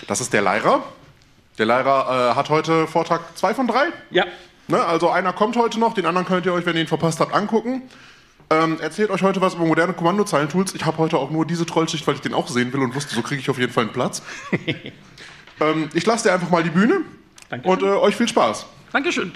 Das ist der Leira. Der Leira hat heute Vortrag 2 von 3. Ja. Ne, also einer kommt heute noch, den anderen könnt ihr euch, wenn ihr ihn verpasst habt, angucken. Erzählt euch heute was über moderne Kommandozeilentools. Ich habe heute auch nur diese Trollschicht, weil ich den auch sehen will und wusste, so kriege ich auf jeden Fall einen Platz. Ich lasse dir einfach mal die Bühne. Dankeschön. Und euch viel Spaß. Dankeschön.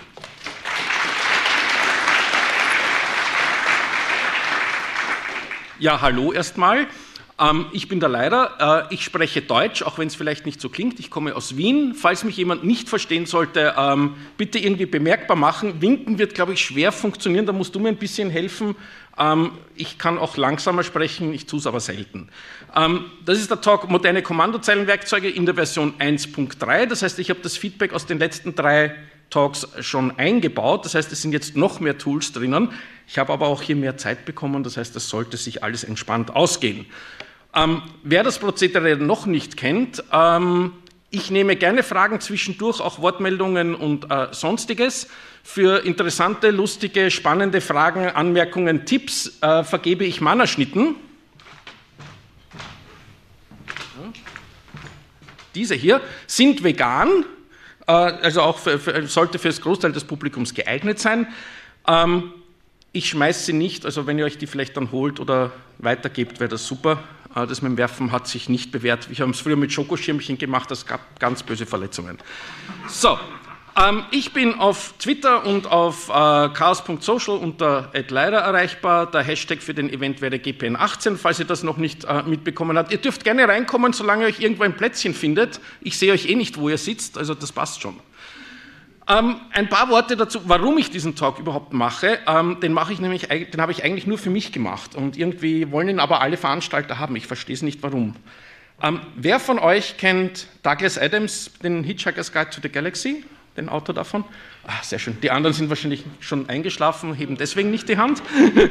Ja, hallo erstmal. Ich bin der Leira. Ich spreche Deutsch, auch wenn es vielleicht nicht so klingt. Ich komme aus Wien. Falls mich jemand nicht verstehen sollte, bitte irgendwie bemerkbar machen. Winken wird, glaube ich, schwer funktionieren. Da musst du mir ein bisschen helfen. Ich kann auch langsamer sprechen, ich tue es aber selten. Das ist der Talk Moderne Kommandozeilenwerkzeuge in der Version 1.3. Das heißt, ich habe das Feedback aus den letzten 3 Talks schon eingebaut. Das heißt, es sind jetzt noch mehr Tools drinnen. Ich habe aber auch hier mehr Zeit bekommen. Das heißt, das sollte sich alles entspannt ausgehen. Wer das Prozedere noch nicht kennt, ich nehme gerne Fragen zwischendurch, auch Wortmeldungen und Sonstiges. Für interessante, lustige, spannende Fragen, Anmerkungen, Tipps vergebe ich Mannerschnitten. Diese hier sind vegan, also auch sollte für das Großteil des Publikums geeignet sein. Ich schmeiße sie nicht, also wenn ihr euch die vielleicht dann holt oder weitergebt, wäre das super. Das mit dem Werfen hat sich nicht bewährt. Wir haben es früher mit Schokoschirmchen gemacht, das gab ganz böse Verletzungen. So, ich bin auf Twitter und auf chaos.social unter @leira erreichbar. Der Hashtag für den Event wäre GPN18, falls ihr das noch nicht mitbekommen habt. Ihr dürft gerne reinkommen, solange ihr euch irgendwo ein Plätzchen findet. Ich sehe euch eh nicht, wo ihr sitzt, also das passt schon. Ein paar Worte dazu, warum ich diesen Talk überhaupt mache. Den habe ich eigentlich nur für mich gemacht und irgendwie wollen ihn aber alle Veranstalter haben. Ich verstehe es nicht, warum. Wer von euch kennt Douglas Adams, den Hitchhiker's Guide to the Galaxy, den Autor davon? Ah, sehr schön. Die anderen sind wahrscheinlich schon eingeschlafen, heben deswegen nicht die Hand.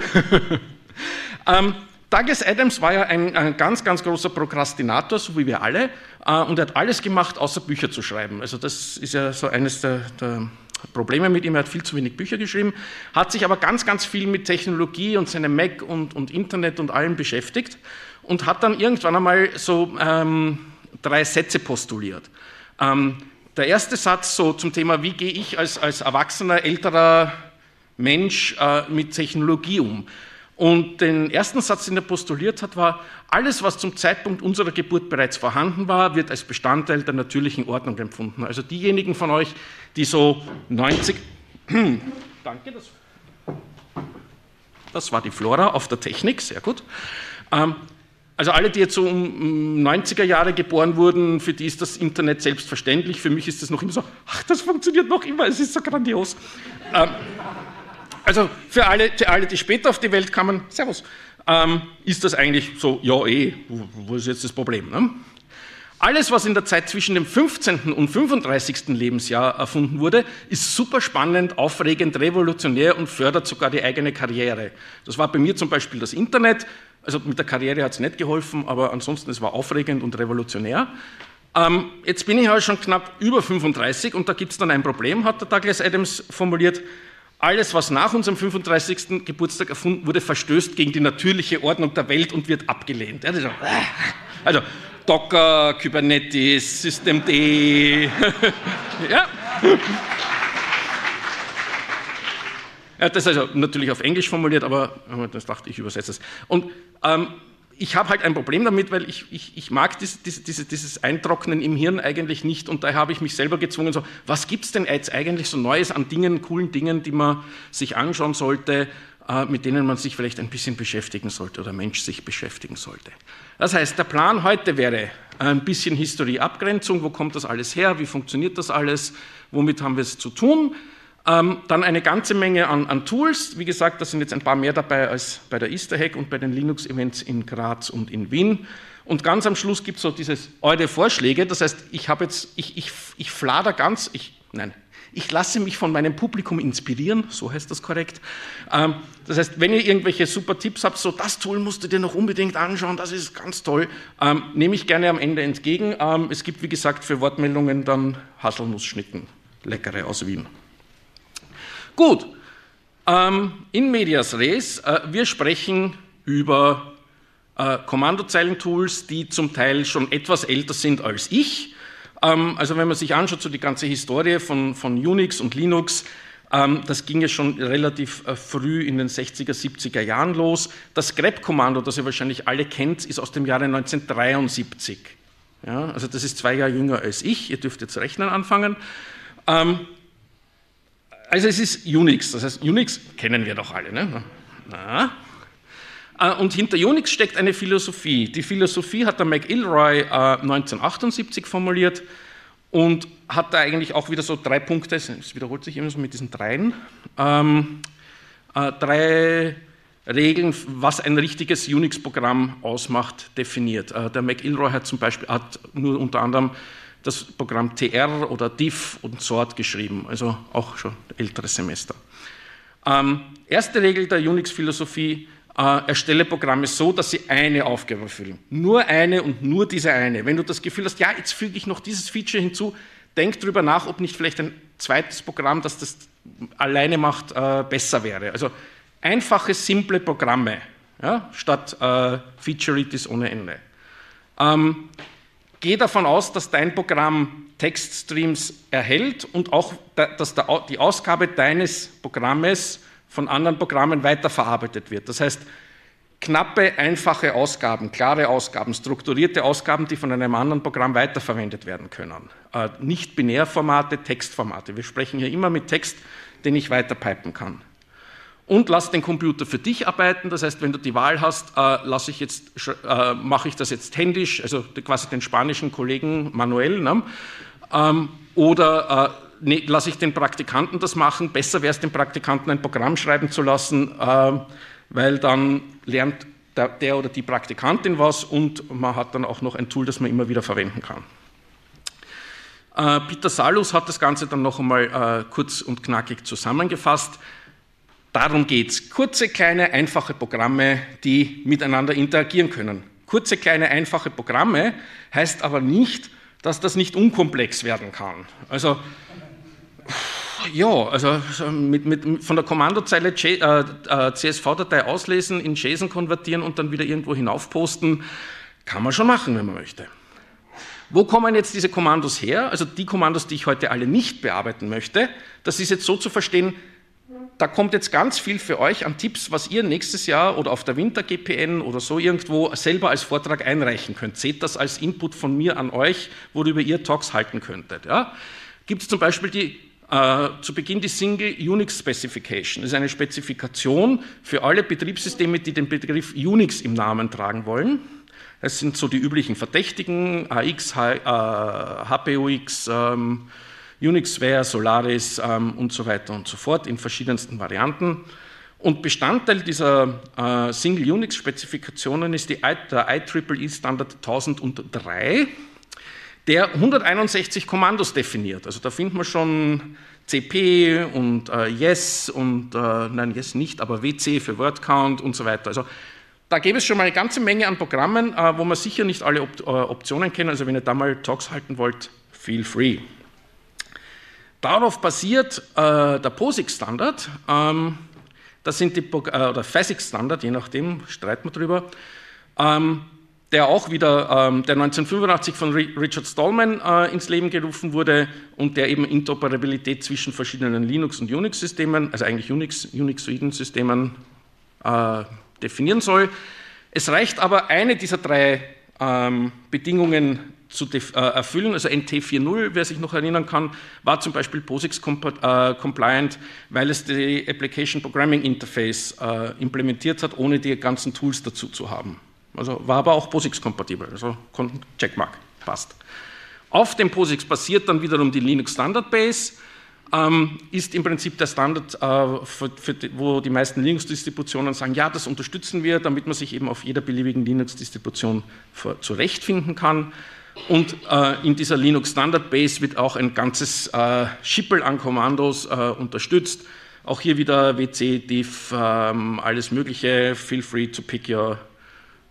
Douglas Adams war ja ein ganz, ganz großer Prokrastinator, so wie wir alle, und er hat alles gemacht, außer Bücher zu schreiben. Also das ist ja so eines der Probleme mit ihm. Er hat viel zu wenig Bücher geschrieben, hat sich aber ganz, ganz viel mit Technologie und seinem Mac und Internet und allem beschäftigt und hat dann irgendwann einmal so 3 Sätze postuliert. Der erste Satz so zum Thema, wie gehe ich als erwachsener, älterer Mensch mit Technologie um? Und den ersten Satz, den er postuliert hat, war, alles, was zum Zeitpunkt unserer Geburt bereits vorhanden war, wird als Bestandteil der natürlichen Ordnung empfunden. Also diejenigen von euch, die so 90... Danke, das war die Flora auf der Technik, sehr gut. Also alle, die jetzt so um 90er Jahre geboren wurden, für die ist das Internet selbstverständlich. Für mich ist das noch immer so, ach, das funktioniert noch immer, es ist so grandios. Also für alle, die später auf die Welt kamen, servus, ist das eigentlich so, ja wo ist jetzt das Problem? Ne? Alles, was in der Zeit zwischen dem 15. und 35. Lebensjahr erfunden wurde, ist super spannend, aufregend, revolutionär und fördert sogar die eigene Karriere. Das war bei mir zum Beispiel das Internet, also mit der Karriere hat es nicht geholfen, aber ansonsten, es war aufregend und revolutionär. Jetzt bin ich aber schon knapp über 35 und da gibt es dann ein Problem, hat der Douglas Adams formuliert. Alles, was nach unserem 35. Geburtstag erfunden wurde, verstößt gegen die natürliche Ordnung der Welt und wird abgelehnt. Also Docker, Kubernetes, Systemd. Ja. Er hat das also natürlich auf Englisch formuliert, aber das dachte ich, übersetze es. Und ich habe halt ein Problem damit, weil ich mag dieses Eintrocknen im Hirn eigentlich nicht und daher habe ich mich selber gezwungen, so, was gibt es denn jetzt eigentlich so Neues an Dingen, coolen Dingen, die man sich anschauen sollte, mit denen man sich vielleicht ein bisschen beschäftigen sollte oder Mensch sich beschäftigen sollte. Das heißt, der Plan heute wäre ein bisschen Historie-Abgrenzung, wo kommt das alles her, wie funktioniert das alles, womit haben wir es zu tun. Dann eine ganze Menge an Tools. Wie gesagt, da sind jetzt ein paar mehr dabei als bei der Easter Hack und bei den Linux-Events in Graz und in Wien. Und ganz am Schluss gibt es so dieses eure Vorschläge. Das heißt, ich flader ganz, ich lasse mich von meinem Publikum inspirieren, so heißt das korrekt. Das heißt, wenn ihr irgendwelche super Tipps habt, so das Tool musst du dir noch unbedingt anschauen, das ist ganz toll, nehme ich gerne am Ende entgegen. Es gibt, wie gesagt, für Wortmeldungen dann Haselnussschnitten, leckere aus Wien. Gut, in medias res, wir sprechen über Kommandozeilentools, die zum Teil schon etwas älter sind als ich. Also wenn man sich anschaut, so die ganze Historie von Unix und Linux, das ging ja schon relativ früh in den 60er, 70er Jahren los. Das grep-Kommando, das ihr wahrscheinlich alle kennt, ist aus dem Jahre 1973. Ja, also das ist 2 Jahre jünger als ich, ihr dürft jetzt rechnen anfangen. Also es ist Unix, das heißt Unix kennen wir doch alle. Ne? Und hinter Unix steckt eine Philosophie. Die Philosophie hat der McIlroy 1978 formuliert und hat da eigentlich auch wieder so 3 Punkte, es wiederholt sich immer so mit diesen 3, 3 Regeln, was ein richtiges Unix-Programm ausmacht, definiert. Der McIlroy hat zum Beispiel nur unter anderem das Programm TR oder diff und sort geschrieben, also auch schon älteres Semester. Erste Regel der Unix-Philosophie: erstelle Programme so, dass sie eine Aufgabe erfüllen. Nur eine und nur diese eine. Wenn du das Gefühl hast, ja, jetzt füge ich noch dieses Feature hinzu, denk darüber nach, ob nicht vielleicht ein zweites Programm, das das alleine macht, besser wäre. Also einfache, simple Programme, ja, statt Featureitis ohne Ende. Geh davon aus, dass dein Programm Textstreams erhält und auch, dass die Ausgabe deines Programmes von anderen Programmen weiterverarbeitet wird. Das heißt, knappe, einfache Ausgaben, klare Ausgaben, strukturierte Ausgaben, die von einem anderen Programm weiterverwendet werden können. Nicht Binärformate, Textformate. Wir sprechen hier immer mit Text, den ich weiterpipen kann. Und lass den Computer für dich arbeiten, das heißt, wenn du die Wahl hast, mache ich das jetzt händisch, also quasi den spanischen Kollegen manuell, ne? Oder lasse ich den Praktikanten das machen. Besser wäre es, den Praktikanten ein Programm schreiben zu lassen, weil dann lernt der oder die Praktikantin was und man hat dann auch noch ein Tool, das man immer wieder verwenden kann. Peter Salus hat das Ganze dann noch einmal kurz und knackig zusammengefasst. Darum geht es. Kurze, kleine, einfache Programme, die miteinander interagieren können. Kurze, kleine, einfache Programme heißt aber nicht, dass das nicht unkomplex werden kann. Also, ja, also von der Kommandozeile CSV-Datei auslesen, in JSON konvertieren und dann wieder irgendwo hinaufposten, kann man schon machen, wenn man möchte. Wo kommen jetzt diese Kommandos her? Also die Kommandos, die ich heute alle nicht bearbeiten möchte, das ist jetzt so zu verstehen, da kommt jetzt ganz viel für euch an Tipps, was ihr nächstes Jahr oder auf der Winter-GPN oder so irgendwo selber als Vortrag einreichen könnt. Seht das als Input von mir an euch, worüber ihr Talks halten könntet. Ja? Gibt es zum Beispiel zu Beginn die Single Unix Specification. Das ist eine Spezifikation für alle Betriebssysteme, die den Begriff Unix im Namen tragen wollen. Das sind so die üblichen Verdächtigen, AX, HPUX, Unixware, Solaris und so weiter und so fort in verschiedensten Varianten. Und Bestandteil dieser Single-Unix-Spezifikationen ist der IEEE-Standard 1003, der 161 Kommandos definiert. Also da findet man schon CP und Yes und, nein, Yes nicht, aber WC für Word-Count und so weiter. Also da gäbe es schon mal eine ganze Menge an Programmen, wo man sicher nicht alle Optionen kennt. Also wenn ihr da mal Talks halten wollt, feel free. Darauf basiert der POSIX-Standard, das sind oder FASIC-Standard, je nachdem, streiten wir drüber, der auch wieder, der 1985 von Richard Stallman ins Leben gerufen wurde und der eben Interoperabilität zwischen verschiedenen Linux- und Unix-Systemen, also eigentlich Unixoiden Systemen, definieren soll. Es reicht aber, eine dieser 3 Bedingungen zu erfüllen, also NT 4.0, wer sich noch erinnern kann, war zum Beispiel POSIX-compliant, weil es die Application Programming Interface implementiert hat, ohne die ganzen Tools dazu zu haben. Also war aber auch POSIX-kompatibel, also Checkmark, passt. Auf dem POSIX basiert dann wiederum die Linux Standard Base, ist im Prinzip der Standard, wo die meisten Linux-Distributionen sagen, ja, das unterstützen wir, damit man sich eben auf jeder beliebigen Linux-Distribution zurechtfinden kann. Und in dieser Linux Standard Base wird auch ein ganzes Schippel an Kommandos unterstützt. Auch hier wieder WC, diff, alles Mögliche. Feel free to pick your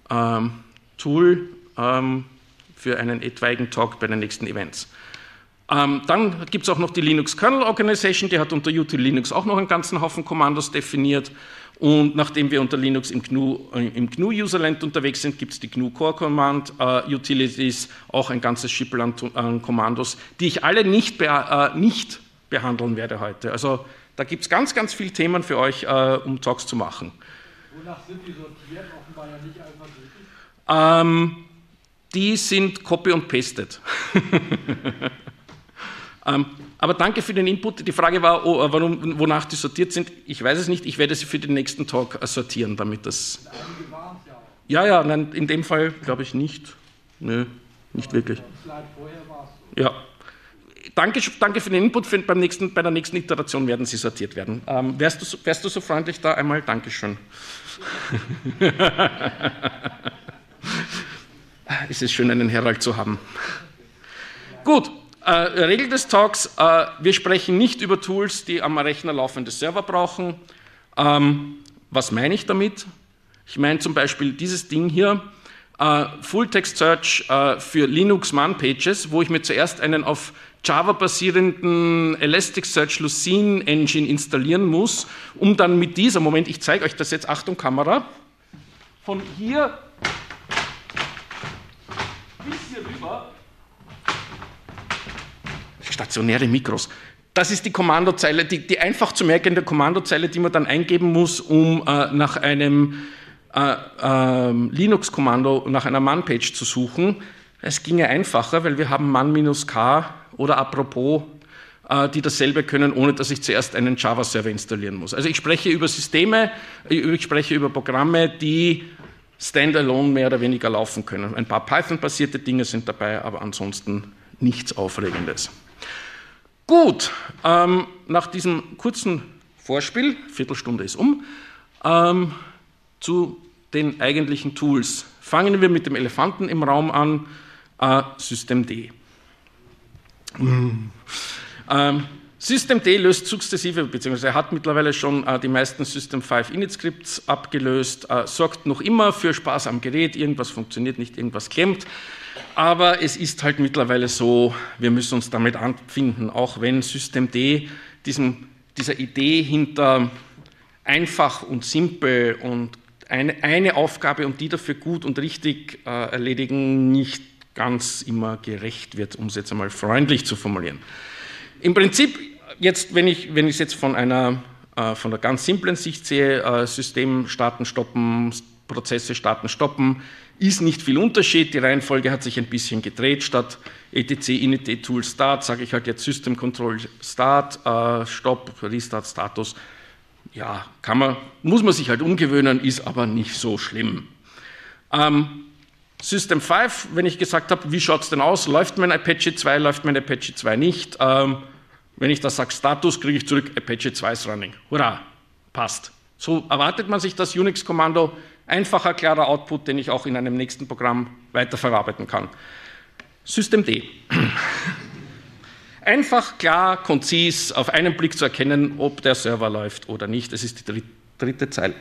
Tool für einen etwaigen Talk bei den nächsten Events. Dann gibt es auch noch die Linux Kernel Organization, die hat unter Util Linux auch noch einen ganzen Haufen Kommandos definiert. Und nachdem wir unter Linux im GNU Userland unterwegs sind, gibt es die GNU Core Command Utilities, auch ein ganzes Schippel an Kommandos, die ich alle nicht behandeln werde heute. Also da gibt es ganz, ganz viele Themen für euch, um Talks zu machen. Wonach sind die sortiert? Offenbar ja nicht alphabetisch. Die sind copy und pasted. Aber danke für den Input. Die Frage war, wonach die sortiert sind. Ich weiß es nicht. Ich werde sie für den nächsten Talk sortieren, damit das... Einige waren es ja auch. Ja, nein, in dem Fall glaube ich nicht. Nö, nicht wirklich. Slide vorher war es so. Ja. Danke für den Input. Bei der nächsten Iteration werden sie sortiert werden. Wärst du so freundlich da einmal? Dankeschön. Es ist schön, einen Herald zu haben. Gut. Regel des Talks, wir sprechen nicht über Tools, die am Rechner laufende Server brauchen. Was meine ich damit? Ich meine zum Beispiel dieses Ding hier, Full-Text Search für Linux Man-Pages, wo ich mir zuerst einen auf Java basierenden Elasticsearch Lucene Engine installieren muss, um dann mit dieser, Moment, ich zeige euch das jetzt, Achtung Kamera, von hier bis hier rüber, stationäre Mikros. Das ist die Kommandozeile, die einfach zu merkende Kommandozeile, die man dann eingeben muss, um nach einem Linux-Kommando, nach einer Man-Page zu suchen. Es ginge einfacher, weil wir haben man-k oder apropos, die dasselbe können, ohne dass ich zuerst einen Java-Server installieren muss. Also ich spreche über Systeme, ich spreche über Programme, die standalone mehr oder weniger laufen können. Ein paar Python-basierte Dinge sind dabei, aber ansonsten nichts Aufregendes. Gut, nach diesem kurzen Vorspiel, Viertelstunde ist zu den eigentlichen Tools. Fangen wir mit dem Elefanten im Raum an, Systemd. Systemd löst sukzessive, beziehungsweise er hat mittlerweile schon die meisten System5 Init-Scripts abgelöst, sorgt noch immer für Spaß am Gerät, irgendwas funktioniert nicht, irgendwas klemmt. Aber es ist halt mittlerweile so, wir müssen uns damit anfinden, auch wenn Systemd dieser Idee hinter einfach und simpel und eine Aufgabe und die dafür gut und richtig erledigen, nicht ganz immer gerecht wird, um es jetzt einmal freundlich zu formulieren. Im Prinzip, jetzt, wenn ich es jetzt von der ganz simplen Sicht sehe, System starten, stoppen, Prozesse starten, stoppen, ist nicht viel Unterschied. Die Reihenfolge hat sich ein bisschen gedreht. Statt etc init tool start sage ich halt jetzt System Control Start, Stopp, Restart Status. Ja, muss man sich halt umgewöhnen, ist aber nicht so schlimm. System 5, wenn ich gesagt habe, wie schaut es denn aus? Läuft mein Apache 2, läuft mein Apache 2 nicht? Wenn ich da sage Status, kriege ich zurück, Apache 2 ist running. Hurra, passt. So erwartet man sich das Unix-Kommando. Einfacher, klarer Output, den ich auch in einem nächsten Programm weiterverarbeiten kann. Systemd. Einfach, klar, konzis, auf einen Blick zu erkennen, ob der Server läuft oder nicht. Das ist die dritte Zeile.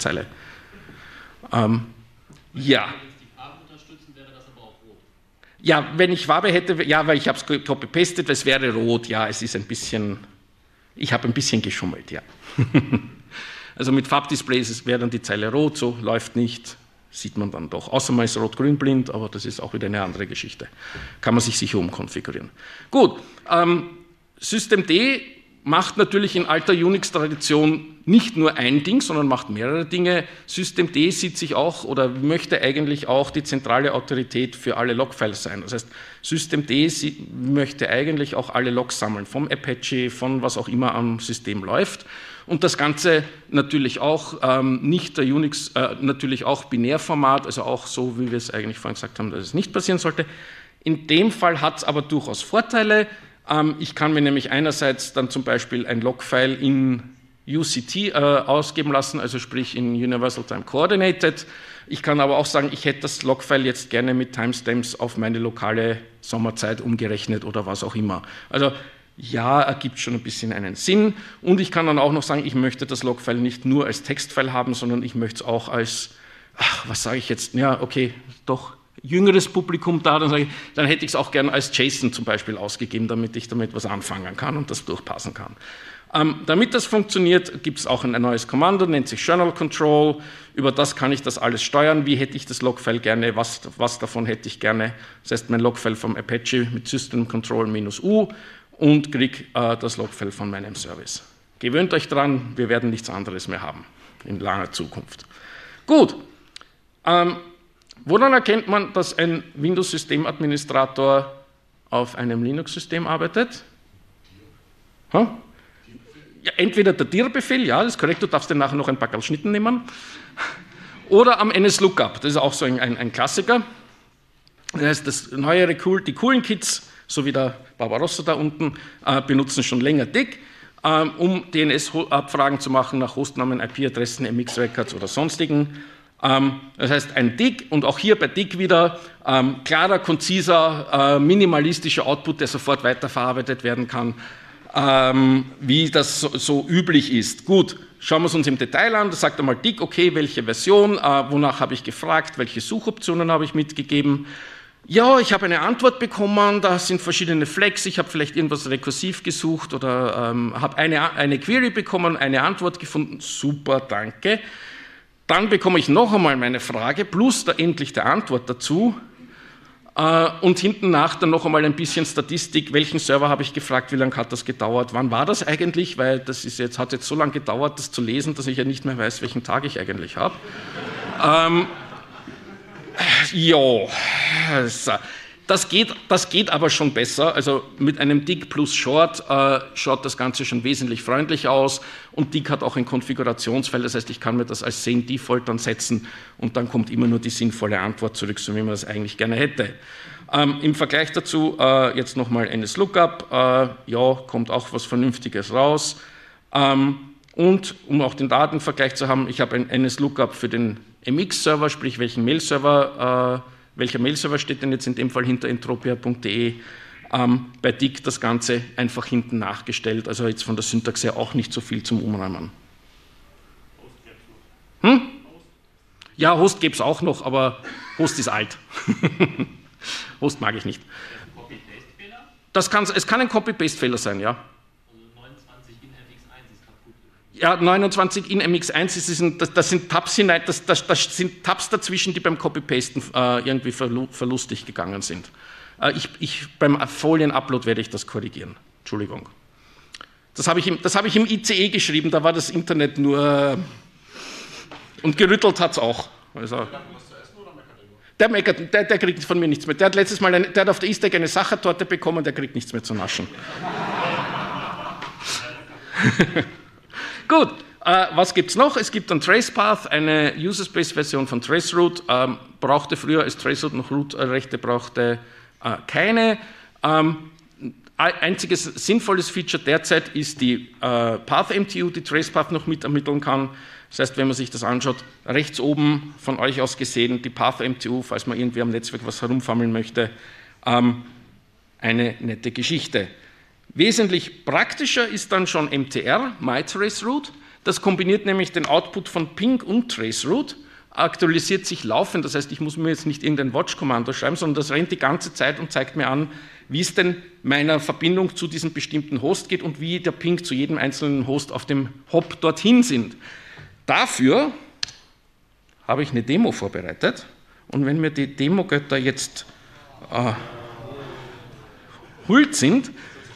Ja. Wenn die Farben unterstützen, wäre das aber auch rot. Ja, wenn ich Farbe hätte, ja, weil ich habe es copy-pasted, es wäre rot, ja, es ist ein bisschen, ich habe ein bisschen geschummelt, ja. Also mit Farbdisplays wäre dann die Zeile rot, so läuft nicht, sieht man dann doch. Außer man ist rot-grün blind, aber das ist auch wieder eine andere Geschichte. Kann man sich sicher umkonfigurieren. Gut, Systemd macht natürlich in alter Unix-Tradition nicht nur ein Ding, sondern macht mehrere Dinge. Systemd sieht sich auch oder möchte eigentlich auch die zentrale Autorität für alle Logfiles sein. Das heißt, Systemd möchte eigentlich auch alle Logs sammeln, vom Apache, von was auch immer am System läuft. Und das Ganze natürlich auch nicht der Unix, natürlich auch Binärformat, also auch so, wie wir es eigentlich vorhin gesagt haben, dass es nicht passieren sollte. In dem Fall hat es aber durchaus Vorteile. Ich kann mir nämlich einerseits dann zum Beispiel ein Logfile in UCT ausgeben lassen, also sprich in Universal Time Coordinated. Ich kann aber auch sagen, ich hätte das Logfile jetzt gerne mit Timestamps auf meine lokale Sommerzeit umgerechnet oder was auch immer. Also ja, ergibt schon ein bisschen einen Sinn. Und ich kann dann auch noch sagen, ich möchte das Logfile nicht nur als Textfile haben, sondern ich möchte es auch als, was sage ich jetzt? Ja, okay, doch, jüngeres Publikum da, dann sage ich, dann hätte ich es auch gern als JSON zum Beispiel ausgegeben, damit ich damit was anfangen kann und das durchpassen kann. Damit das funktioniert, gibt es auch ein neues Kommando, nennt sich Journal Control. Über das kann ich das alles steuern. Wie hätte ich das Logfile gerne? Was davon hätte ich gerne? Das heißt, mein Logfile vom Apache mit System Control -U und kriege das Logfile von meinem Service. Gewöhnt euch dran, wir werden nichts anderes mehr haben in langer Zukunft. Gut. Woran erkennt man, dass ein Windows-Systemadministrator auf einem Linux-System arbeitet? Ja, entweder der dir-Befehl, ja, das ist korrekt, du darfst dir nachher noch ein paar Schnitten nehmen, oder am NSLookup, das ist auch so ein Klassiker. Das heißt, das neuere, die coolen Kids, so wie der Barbarossa da unten, benutzen schon länger DIG, um DNS-Abfragen zu machen nach Hostnamen, IP-Adressen, MX-Records oder sonstigen. Das heißt, ein DIG und auch hier bei DIG wieder klarer, konziser, minimalistischer Output, der sofort weiterverarbeitet werden kann, wie das so üblich ist. Gut, schauen wir es uns im Detail an. Da sagt einmal DIG, okay, welche Version, wonach habe ich gefragt, welche Suchoptionen habe ich mitgegeben. Ja, ich habe eine Antwort bekommen, da sind verschiedene Flags, ich habe vielleicht irgendwas rekursiv gesucht oder habe eine Query bekommen, eine Antwort gefunden, super, danke. Dann bekomme ich noch einmal meine Frage, plus endlich die Antwort dazu. Und hinten nach dann noch einmal ein bisschen Statistik, welchen Server habe ich gefragt, wie lange hat das gedauert, wann war das eigentlich, weil das hat jetzt so lange gedauert, das zu lesen, dass ich ja nicht mehr weiß, welchen Tag ich eigentlich habe. Das geht aber schon besser, also mit einem DIG plus Short schaut das Ganze schon wesentlich freundlicher aus und DIG hat auch ein Konfigurationsfeld, das heißt, ich kann mir das als Sane Default dann setzen und dann kommt immer nur die sinnvolle Antwort zurück, so wie man das eigentlich gerne hätte. Im Vergleich dazu jetzt nochmal NSLookup, ja, kommt auch was Vernünftiges raus und um auch den Datenvergleich zu haben, ich habe ein NSLookup für den MX-Server, sprich welcher Mail-Server steht denn jetzt in dem Fall hinter entropia.de? Bei DIG das Ganze einfach hinten nachgestellt, also jetzt von der Syntax her auch nicht so viel zum Umräumen. Ja, Host gäbe es auch noch, aber Host ist alt. Host mag ich nicht. Es kann ein Copy-Paste-Fehler sein, ja. Ja, 29 in MX1, das sind Tabs hinein, das sind Tabs dazwischen, die beim Copy-Pasten irgendwie verlustig gegangen sind. Beim Folien-Upload werde ich das korrigieren. Entschuldigung. Das habe ich im ICE geschrieben, da war das Internet nur... Und gerüttelt hat es auch. Also, der meckert, der kriegt von mir nichts mehr. Der hat letztes Mal der hat auf der Easter Egg eine Sachertorte bekommen, der kriegt nichts mehr zu naschen. Gut, was gibt es noch? Es gibt ein Tracepath, eine User-Space-Version von Traceroute, brauchte früher als Traceroute noch Root-Rechte, brauchte keine. Einziges sinnvolles Feature derzeit ist die Path-MTU, die Tracepath noch mit ermitteln kann. Das heißt, wenn man sich das anschaut, rechts oben von euch aus gesehen, die Path-MTU, falls man irgendwie am Netzwerk was herumfammeln möchte, eine nette Geschichte. Wesentlich praktischer ist dann schon MTR, MyTraceroute. Das kombiniert nämlich den Output von Ping und Traceroute, aktualisiert sich laufend, das heißt, ich muss mir jetzt nicht irgendein Watch-Kommando schreiben, sondern das rennt die ganze Zeit und zeigt mir an, wie es denn meiner Verbindung zu diesem bestimmten Host geht und wie der Ping zu jedem einzelnen Host auf dem Hop dorthin sind. Dafür habe ich eine Demo vorbereitet und wenn mir die Demo-Götter jetzt hult sind,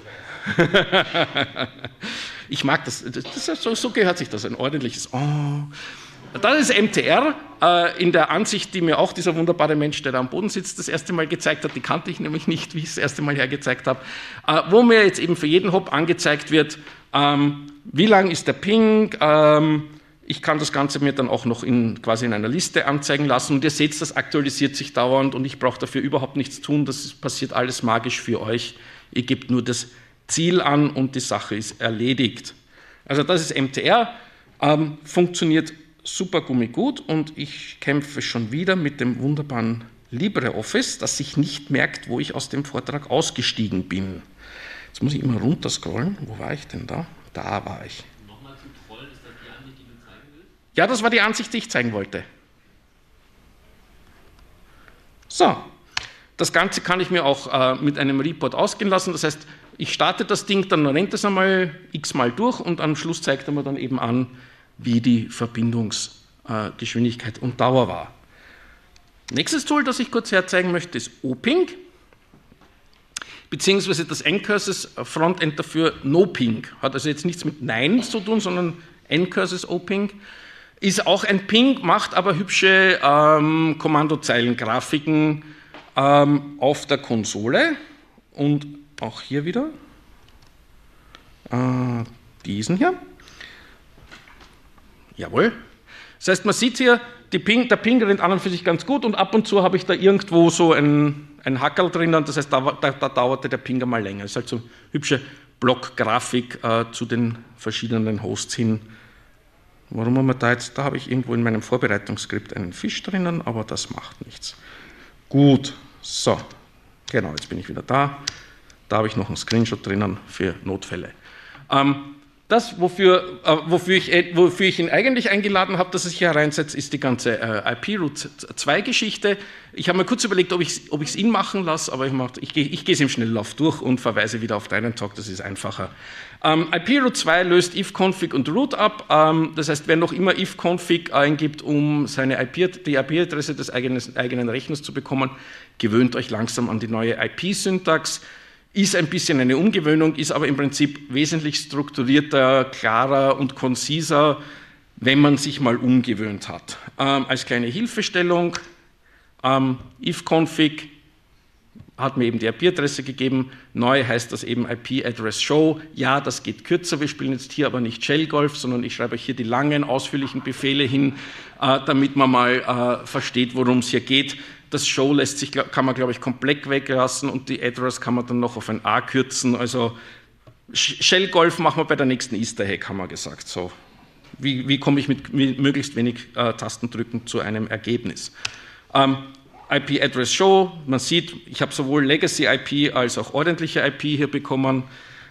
ich mag das, so gehört sich das, ein ordentliches Das ist MTR, in der Ansicht, die mir auch dieser wunderbare Mensch, der da am Boden sitzt, das erste Mal gezeigt hat, die kannte ich nämlich nicht, wie ich es das erste Mal hergezeigt habe, wo mir jetzt eben für jeden Hop angezeigt wird, wie lang ist der Ping, ich kann das Ganze mir dann auch noch quasi in einer Liste anzeigen lassen und ihr seht, das aktualisiert sich dauernd und ich brauche dafür überhaupt nichts tun, das passiert alles magisch für euch, ihr gebt nur das Ziel an und die Sache ist erledigt. Also das ist MTR, funktioniert super gut und ich kämpfe schon wieder mit dem wunderbaren LibreOffice, das sich nicht merkt, wo ich aus dem Vortrag ausgestiegen bin. Jetzt muss ich immer runterscrollen. Wo war ich denn da? Da war ich. Nochmal zu Trollen, ist das die Ansicht, die du zeigen willst? Ja, das war die Ansicht, die ich zeigen wollte. So, das Ganze kann ich mir auch mit einem Report ausgehen lassen. Das heißt, ich starte das Ding, dann rennt es einmal x-mal durch und am Schluss zeigt er mir dann eben an, wie die Verbindungsgeschwindigkeit und Dauer war. Nächstes Tool, das ich kurz herzeigen möchte, ist OPing, beziehungsweise das Ncurses Frontend dafür NoPing. Hat also jetzt nichts mit Nein zu tun, sondern Ncurses OPing. Ist auch ein Ping, macht aber hübsche Kommandozeilengrafiken auf der Konsole. Und auch hier wieder diesen hier. Jawohl. Das heißt, man sieht hier, der Ping rennt an und für sich ganz gut und ab und zu habe ich da irgendwo so ein Hackerl drinnen, das heißt, da dauerte der Ping mal länger. Das ist halt so eine hübsche Blockgrafik zu den verschiedenen Hosts hin. Warum haben wir da jetzt, da habe ich irgendwo in meinem Vorbereitungsskript einen Fisch drinnen, aber das macht nichts. Gut, so, genau, jetzt bin ich wieder da. Da habe ich noch einen Screenshot drinnen für Notfälle. Das, wofür ich ihn eigentlich eingeladen habe, dass er sich hier reinsetzt, ist die ganze IP-Route-2-Geschichte. Ich habe mir kurz überlegt, ob ich es ihn machen lasse, aber ich gehe es im Schnelllauf durch und verweise wieder auf deinen Talk, das ist einfacher. IP-Route2 löst ifconfig und root ab. Das heißt, wer noch immer ifconfig eingibt, um die IP-Adresse des eigenen Rechners zu bekommen, gewöhnt euch langsam an die neue IP-Syntax. Ist ein bisschen eine Umgewöhnung, ist aber im Prinzip wesentlich strukturierter, klarer und konziser, wenn man sich mal umgewöhnt hat. Als kleine Hilfestellung, ifconfig hat mir eben die IP-Adresse gegeben, neu heißt das eben IP-Address-Show. Ja, das geht kürzer, wir spielen jetzt hier aber nicht Shell-Golf, sondern ich schreibe euch hier die langen, ausführlichen Befehle hin, damit man mal versteht, worum es hier geht. Das Show kann man, glaube ich, komplett weglassen und die Address kann man dann noch auf ein A kürzen. Also Shell-Golf machen wir bei der nächsten Easter Egg, haben wir gesagt. So, wie komme ich mit möglichst wenig Tastendrücken zu einem Ergebnis? IP-Address-Show, man sieht, ich habe sowohl Legacy-IP als auch ordentliche IP hier bekommen.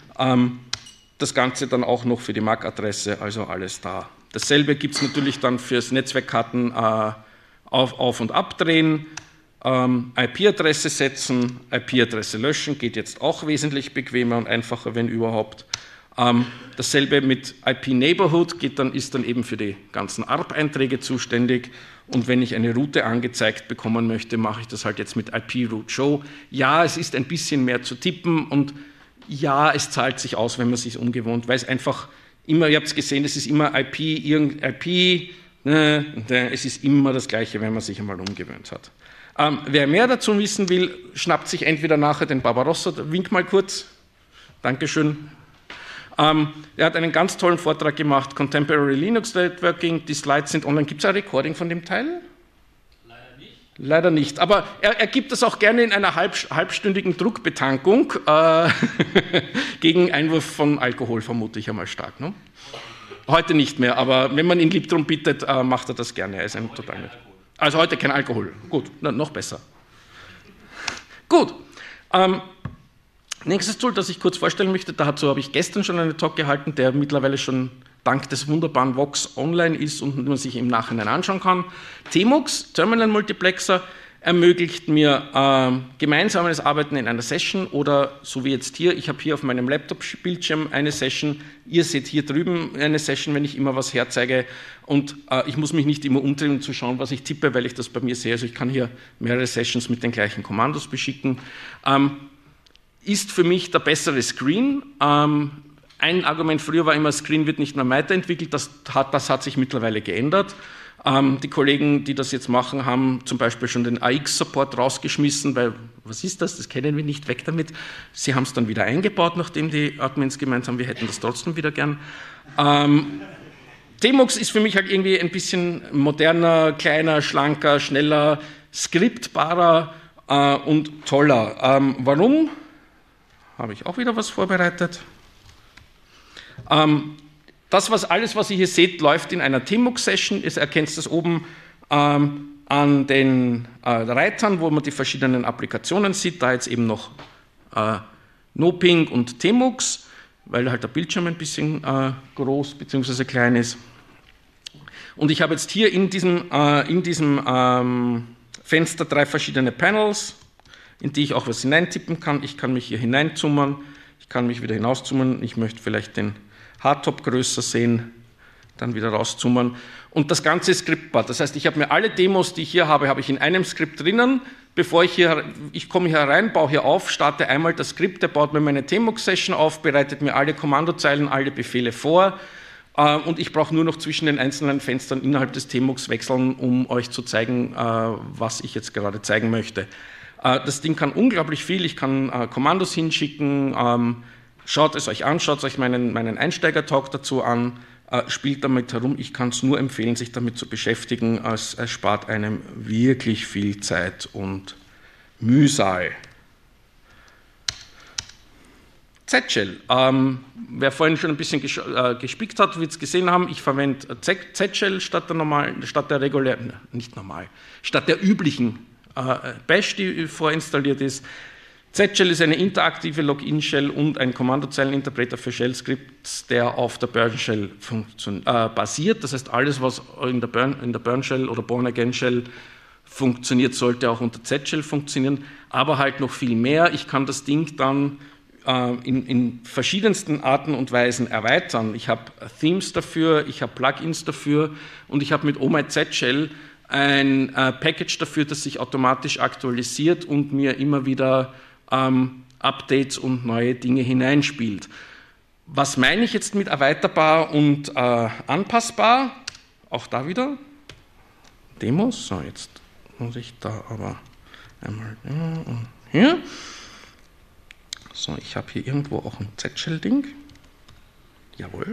Das Ganze dann auch noch für die MAC-Adresse, also alles da. Dasselbe gibt es natürlich dann fürs Netzwerkkarten auf- und abdrehen. IP-Adresse setzen, IP-Adresse löschen, geht jetzt auch wesentlich bequemer und einfacher, wenn überhaupt. Dasselbe mit IP-Neighborhood ist dann eben für die ganzen ARP-Einträge zuständig und wenn ich eine Route angezeigt bekommen möchte, mache ich das halt jetzt mit IP-Route-Show. Ja, es ist ein bisschen mehr zu tippen und ja, es zahlt sich aus, wenn man sich ungewohnt, weil es einfach immer, ihr habt es gesehen, es ist immer IP, es ist immer das Gleiche, wenn man sich einmal umgewöhnt hat. Wer mehr dazu wissen will, schnappt sich entweder nachher den Barbarossa, wink mal kurz, Dankeschön. Er hat einen ganz tollen Vortrag gemacht, Contemporary Linux Networking, die Slides sind online. Gibt es ein Recording von dem Teil? Leider nicht. Leider nicht, aber er gibt das auch gerne in einer halbstündigen Druckbetankung gegen Einwurf von Alkohol, vermute ich einmal stark. Ne? Heute nicht mehr, aber wenn man ihn lieb darum bittet, macht er das gerne. Er ist ein total nett. Also heute kein Alkohol. Gut, noch besser. Gut. Nächstes Tool, das ich kurz vorstellen möchte, dazu habe ich gestern schon einen Talk gehalten, der mittlerweile schon dank des wunderbaren Vox online ist und man sich im Nachhinein anschauen kann. Tmux, Terminal Multiplexer, ermöglicht mir gemeinsames Arbeiten in einer Session oder so wie jetzt hier, ich habe hier auf meinem Laptop-Bildschirm eine Session, ihr seht hier drüben eine Session, wenn ich immer was herzeige und ich muss mich nicht immer umdrehen, um zu schauen, was ich tippe, weil ich das bei mir sehe, also ich kann hier mehrere Sessions mit den gleichen Kommandos beschicken. Ist für mich der bessere Screen. Ein Argument früher war immer, Screen wird nicht mehr weiterentwickelt, das hat sich mittlerweile geändert. Die Kollegen, die das jetzt machen, haben zum Beispiel schon den AX-Support rausgeschmissen, weil, was ist das, das kennen wir nicht, weg damit. Sie haben es dann wieder eingebaut, nachdem die Admins gemeint haben, wir hätten das trotzdem wieder gern. Tmux ist für mich halt irgendwie ein bisschen moderner, kleiner, schlanker, schneller, skriptbarer und toller. Warum? Habe ich auch wieder was vorbereitet. Alles, was ihr hier seht, läuft in einer Tmux-Session. Ihr erkennt das oben an den Reitern, wo man die verschiedenen Applikationen sieht. Da jetzt eben noch NoPing und Tmux, weil halt der Bildschirm ein bisschen groß bzw. klein ist. Und ich habe jetzt hier in diesem Fenster, 3 verschiedene Panels, in die ich auch was hineintippen kann. Ich kann mich hier hineinzoomen, ich kann mich wieder hinauszoomen, ich möchte vielleicht den Hardtop größer sehen, dann wieder rauszoomen. Und das Ganze ist skriptbar. Das heißt, ich habe mir alle Demos, die ich hier habe, habe ich in einem Skript drinnen. Bevor ich komme hier rein, baue hier auf, starte einmal das Skript, der baut mir meine Tmux-Session auf, bereitet mir alle Kommandozeilen, alle Befehle vor und ich brauche nur noch zwischen den einzelnen Fenstern innerhalb des Tmux wechseln, um euch zu zeigen, was ich jetzt gerade zeigen möchte. Das Ding kann unglaublich viel, ich kann Kommandos hinschicken, schaut es euch an, schaut euch meinen Einsteiger-Talk dazu an, spielt damit herum. Ich kann es nur empfehlen, sich damit zu beschäftigen, es spart einem wirklich viel Zeit und Mühsal. Z-Shell. Wer vorhin schon ein bisschen gespickt hat, wird es gesehen haben, ich verwende Z-Shell statt der üblichen Bash, die vorinstalliert ist. Z-Shell ist eine interaktive Login-Shell und ein Kommandozeileninterpreter für Shell-Scripts, der auf der Burn-Shell basiert. Das heißt, alles, was in der Burn-Shell oder Born-Again-Shell funktioniert, sollte auch unter Z-Shell funktionieren, aber halt noch viel mehr. Ich kann das Ding dann in verschiedensten Arten und Weisen erweitern. Ich habe Themes dafür, ich habe Plugins dafür und ich habe mit OhmyZ-Shell ein Package dafür, das sich automatisch aktualisiert und mir immer wieder Updates und neue Dinge hineinspielt. Was meine ich jetzt mit erweiterbar und anpassbar? Auch da wieder Demos. So, jetzt muss ich da aber einmal und hier. So, ich habe hier irgendwo auch ein Z-Shell-Ding. Jawohl.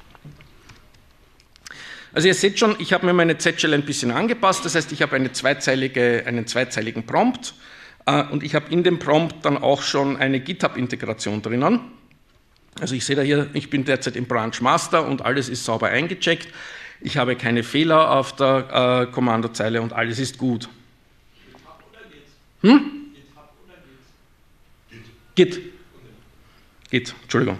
Also ihr seht schon, ich habe mir meine Z-Shell ein bisschen angepasst. Das heißt, ich habe einen zweizeiligen Prompt. Und ich habe in dem Prompt dann auch schon eine GitHub-Integration drinnen. Also ich sehe da hier, ich bin derzeit im Branch Master und alles ist sauber eingecheckt. Ich habe keine Fehler auf der Kommandozeile und alles ist gut. GitHub oder geht's? GitHub oder geht's? Git, Entschuldigung.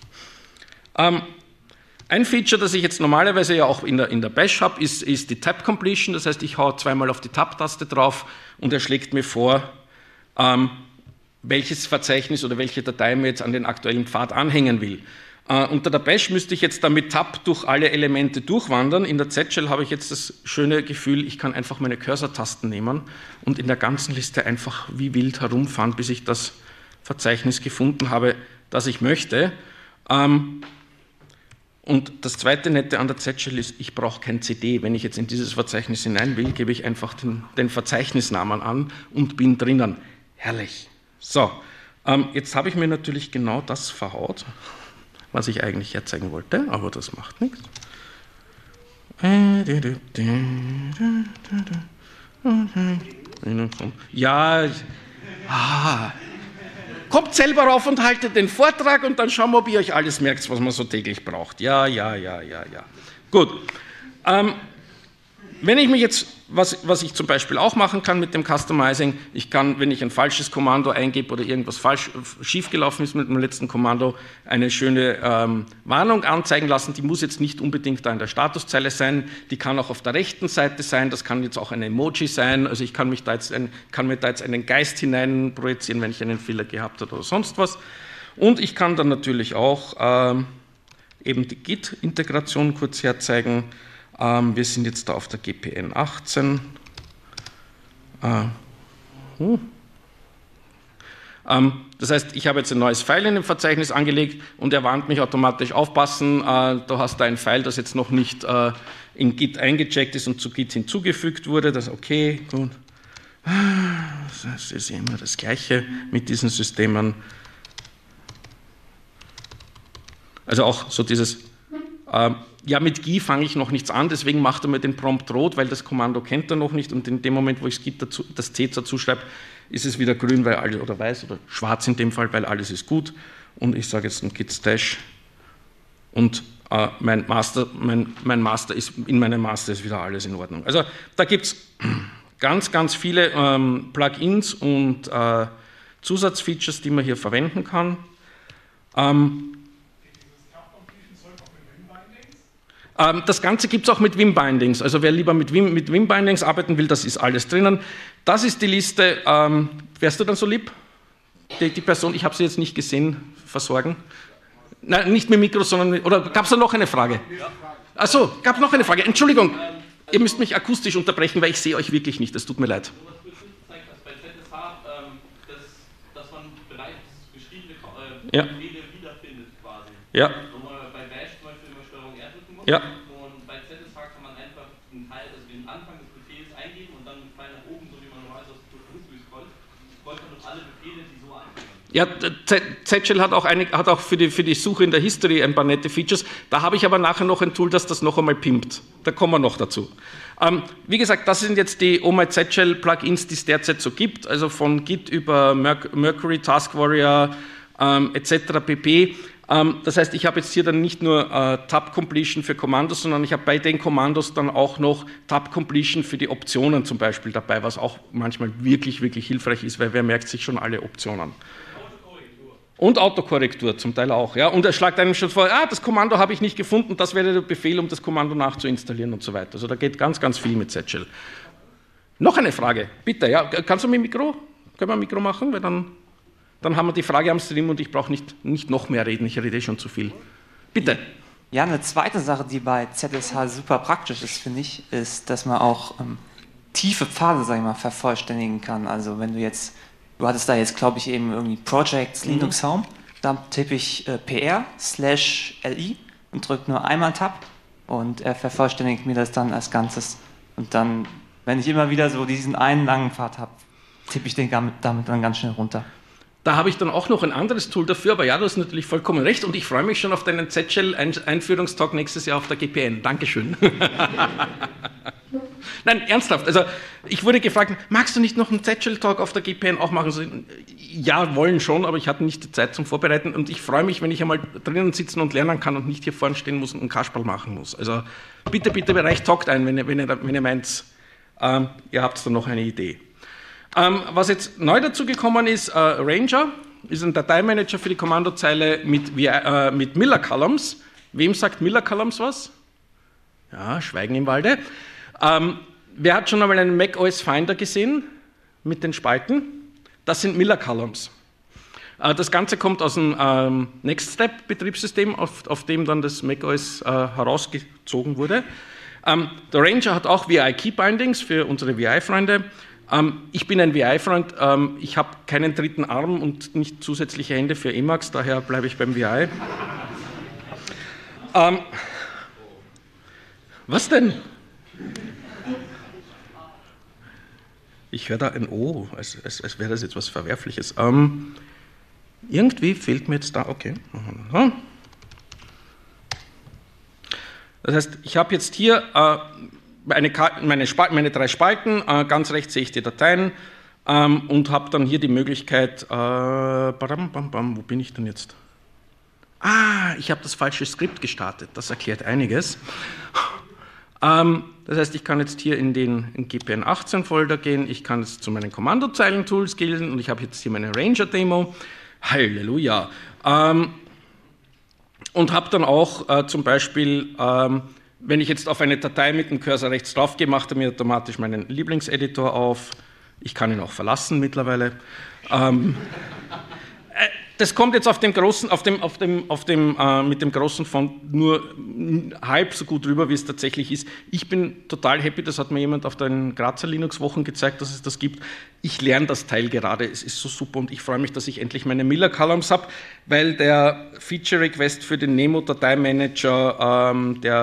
Ein Feature, das ich jetzt normalerweise ja auch in der Bash habe, ist die Tab Completion. Das heißt, ich haue zweimal auf die Tab-Taste drauf und er schlägt mir vor, welches Verzeichnis oder welche Datei mir jetzt an den aktuellen Pfad anhängen will. Unter der Bash müsste ich jetzt dann mit Tab durch alle Elemente durchwandern. In der Z-Shell habe ich jetzt das schöne Gefühl, ich kann einfach meine Cursor-Tasten nehmen und in der ganzen Liste einfach wie wild herumfahren, bis ich das Verzeichnis gefunden habe, das ich möchte. Und das zweite Nette an der Z-Shell ist, ich brauche kein CD. Wenn ich jetzt in dieses Verzeichnis hinein will, gebe ich einfach den Verzeichnisnamen an und bin drinnen. Herrlich. So, jetzt habe ich mir natürlich genau das verhaut, was ich eigentlich herzeigen wollte, aber das macht nichts. Ja, kommt selber rauf und haltet den Vortrag und dann schauen wir, ob ihr euch alles merkt, was man so täglich braucht. Ja. Gut. Wenn ich mich jetzt, was ich zum Beispiel auch machen kann mit dem Customizing, ich kann, wenn ich ein falsches Kommando eingebe oder irgendwas schiefgelaufen ist mit dem letzten Kommando, eine schöne Warnung anzeigen lassen. Die muss jetzt nicht unbedingt da in der Statuszeile sein, die kann auch auf der rechten Seite sein, das kann jetzt auch ein Emoji sein, also ich kann mir da jetzt einen Geist hinein projizieren, wenn ich einen Fehler gehabt habe oder sonst was. Und ich kann dann natürlich auch eben die Git-Integration kurz herzeigen. Wir sind jetzt da auf der GPN 18. Das heißt, ich habe jetzt ein neues File in dem Verzeichnis angelegt und er warnt mich automatisch, aufpassen, du hast da ein File, das jetzt noch nicht in Git eingecheckt ist und zu Git hinzugefügt wurde. Das ist okay, gut. Das ist immer das Gleiche mit diesen Systemen. Also auch so dieses... Ja, mit GI fange ich noch nichts an, deswegen macht er mir den Prompt rot, weil das Kommando kennt er noch nicht und in dem Moment, wo ich das C dazu schreibe, ist es wieder grün, weil alles, oder weiß oder schwarz in dem Fall, weil alles ist gut und ich sage jetzt ein Git Stash und in meinem Master ist wieder alles in Ordnung. Also da gibt es ganz viele Plugins und Zusatzfeatures, die man hier verwenden kann. Das Ganze gibt es auch mit Vim-Bindings. Also wer lieber mit Vim-Bindings arbeiten will, das ist alles drinnen. Das ist die Liste. Wärst du dann so lieb? Die Person, ich habe sie jetzt nicht gesehen, versorgen. Nein, nicht mit Mikro, sondern... Oder gab es da noch eine Frage? Achso, gab es noch eine Frage. Entschuldigung, ihr müsst mich akustisch unterbrechen, weil ich sehe euch wirklich nicht. Es tut mir leid. Bei ZSH, dass man bereits geschriebene Befehle wiederfindet quasi. Ja. Wo man bei Bash zum Beispiel immer Steuerung R drücken muss. Ja. Und bei ZSH kann man einfach einen Teil, also den Anfang des Befehls eingeben und dann einen Pfeil nach oben, so wie man normalerweise aus dem scrollt, scrollt man durch alle Befehle, die so anfangen. Ja, Z-Shell hat auch für die Suche in der History ein paar nette Features. Da habe ich aber nachher noch ein Tool, das noch einmal pimpt. Da kommen wir noch dazu. Wie gesagt, das sind jetzt die OhmyZShell-Plugins, die es derzeit so gibt, also von Git über Mercury, Task Warrior etc. pp. Das heißt, ich habe jetzt hier dann nicht nur Tab-Completion für Kommandos, sondern ich habe bei den Kommandos dann auch noch Tab-Completion für die Optionen zum Beispiel dabei, was auch manchmal wirklich, wirklich hilfreich ist, weil wer merkt sich schon alle Optionen. Und Autokorrektur zum Teil auch. Ja? Und er schlägt einem schon vor, das Kommando habe ich nicht gefunden, das wäre der Befehl, um das Kommando nachzuinstallieren und so weiter. Also da geht ganz, ganz viel mit Z-Shell. Noch eine Frage, bitte. Ja? Kannst du mit Mikro? Können wir ein Mikro machen? Weil dann haben wir die Frage am Stream und ich brauche nicht noch mehr reden, ich rede schon zu viel. Bitte. Ja, eine zweite Sache, die bei ZSH super praktisch ist, finde ich, ist, dass man auch tiefe Pfade, sag ich mal, vervollständigen kann. Also wenn du hattest da jetzt, glaube ich, eben irgendwie Projects Linux Home, dann tippe ich PR/li und drücke nur einmal Tab und er vervollständigt mir das dann als Ganzes. Und dann, wenn ich immer wieder so diesen einen langen Pfad habe, tippe ich den damit dann ganz schnell runter. Da habe ich dann auch noch ein anderes Tool dafür, aber ja, du hast natürlich vollkommen recht und ich freue mich schon auf deinen Z-Shell-Einführungstag nächstes Jahr auf der GPN. Dankeschön. Nein, ernsthaft, also ich wurde gefragt, magst du nicht noch einen Z-Shell-Talk auf der GPN auch machen? So, ja, wollen schon, aber ich hatte nicht die Zeit zum Vorbereiten und ich freue mich, wenn ich einmal drinnen sitzen und lernen kann und nicht hier vorne stehen muss und einen Kasperl machen muss. Also bitte, Bereich talkt ein, wenn ihr meint, ihr habt da noch eine Idee. Was jetzt neu dazu gekommen ist, Ranger ist ein Dateimanager für die Kommandozeile mit Miller Columns. Wem sagt Miller Columns was? Ja, Schweigen im Walde. Wer hat schon einmal einen Mac OS Finder gesehen mit den Spalten? Das sind Miller Columns. Das Ganze kommt aus dem Next Step Betriebssystem, auf dem dann das Mac OS herausgezogen wurde. Der Ranger hat auch VI Key Bindings für unsere VI-Freunde. Ich bin ein VI-Freund, ich habe keinen dritten Arm und nicht zusätzliche Hände für Emacs, daher bleibe ich beim VI. Was denn? Ich höre da ein O, als wäre das jetzt was Verwerfliches. Irgendwie fehlt mir jetzt da, okay. Das heißt, ich habe jetzt hier meine 3 Spalten, ganz rechts sehe ich die Dateien und habe dann hier die Möglichkeit, wo bin ich denn jetzt? Ich habe das falsche Skript gestartet, das erklärt einiges. Das heißt, ich kann jetzt hier in den GPN 18 Folder gehen, ich kann jetzt zu meinen Kommandozeilen-Tools gehen und ich habe jetzt hier meine Ranger-Demo, Halleluja, und habe dann auch zum Beispiel, wenn ich jetzt auf eine Datei mit dem Cursor rechts drauf gehe, macht er mir automatisch meinen Lieblingseditor auf, ich kann ihn auch verlassen mittlerweile. Das kommt jetzt auf dem großen, mit dem großen Font nur halb so gut rüber, wie es tatsächlich ist. Ich bin total happy, das hat mir jemand auf den Grazer Linux-Wochen gezeigt, dass es das gibt. Ich lerne das Teil gerade, es ist so super und ich freue mich, dass ich endlich meine Miller Columns habe, weil der Feature-Request für den Nemo-Dateimanager,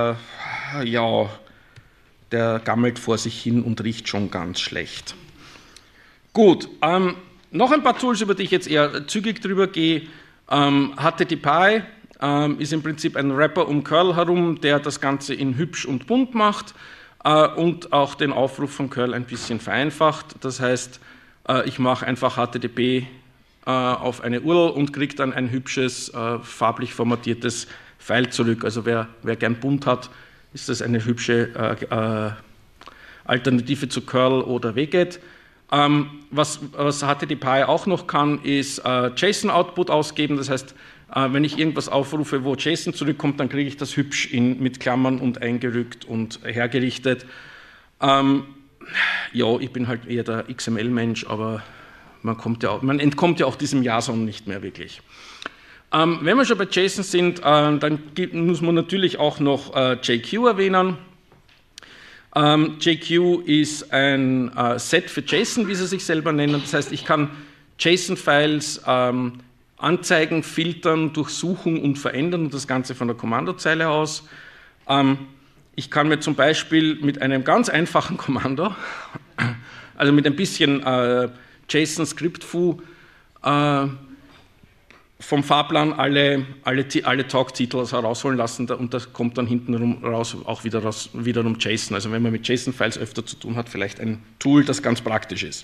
der gammelt vor sich hin und riecht schon ganz schlecht. Gut, noch ein paar Tools, über die ich jetzt eher zügig drüber gehe. HTTPy ist im Prinzip ein Wrapper um Curl herum, der das Ganze in hübsch und bunt macht und auch den Aufruf von Curl ein bisschen vereinfacht. Das heißt, ich mache einfach HTTP auf eine URL und kriege dann ein hübsches, farblich formatiertes File zurück. Also wer gern bunt hat, ist das eine hübsche Alternative zu Curl oder Wget. Was HTTPI auch noch kann, ist JSON-Output ausgeben. Das heißt, wenn ich irgendwas aufrufe, wo JSON zurückkommt, dann kriege ich das hübsch mit Klammern und eingerückt und hergerichtet. Ja, ich bin halt eher der XML-Mensch, aber man entkommt ja auch diesem JSON nicht mehr wirklich. Wenn wir schon bei JSON sind, dann muss man natürlich auch noch JQ erwähnen. JQ ist ein Set für JSON, wie sie sich selber nennen. Das heißt, ich kann JSON-Files anzeigen, filtern, durchsuchen und verändern und das Ganze von der Kommandozeile aus. Ich kann mir zum Beispiel mit einem ganz einfachen Kommando, also mit ein bisschen JSON-Script-Foo, vom Fahrplan alle Talk-Titel herausholen lassen und das kommt dann hinten raus auch wiederum JSON. Also wenn man mit JSON-Files öfter zu tun hat, vielleicht ein Tool, das ganz praktisch ist.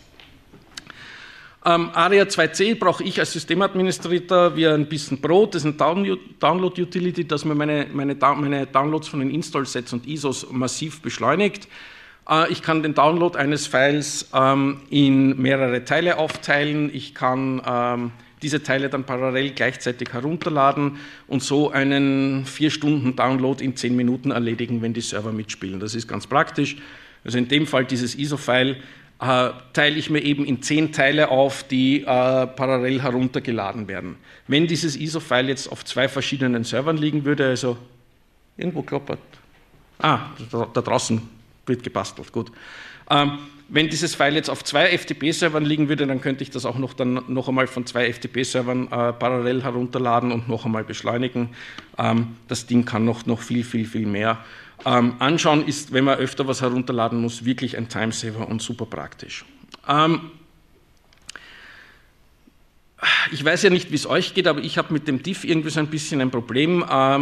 ARIA 2C brauche ich als Systemadministrator wie ein bisschen Brot. Das ist eine Download-Utility, das mir meine Downloads von den Install-Sets und ISOs massiv beschleunigt. Ich kann den Download eines Files in mehrere Teile aufteilen. Ich kann diese Teile dann parallel gleichzeitig herunterladen und so einen 4-Stunden-Download in 10 Minuten erledigen, wenn die Server mitspielen. Das ist ganz praktisch. Also in dem Fall dieses ISO-File teile ich mir eben in 10 Teile auf, die parallel heruntergeladen werden. Wenn dieses ISO-File jetzt auf 2 verschiedenen Servern liegen würde, also irgendwo kloppert. Da draußen wird gebastelt, gut. Wenn dieses File jetzt auf 2 FTP-Servern liegen würde, dann könnte ich das auch noch einmal von 2 FTP-Servern parallel herunterladen und noch einmal beschleunigen. Das Ding kann noch viel, viel, viel mehr. Anschauen ist, wenn man öfter was herunterladen muss, wirklich ein Timesaver und super praktisch. Ich weiß ja nicht, wie es euch geht, aber ich habe mit dem Diff irgendwie so ein bisschen ein Problem.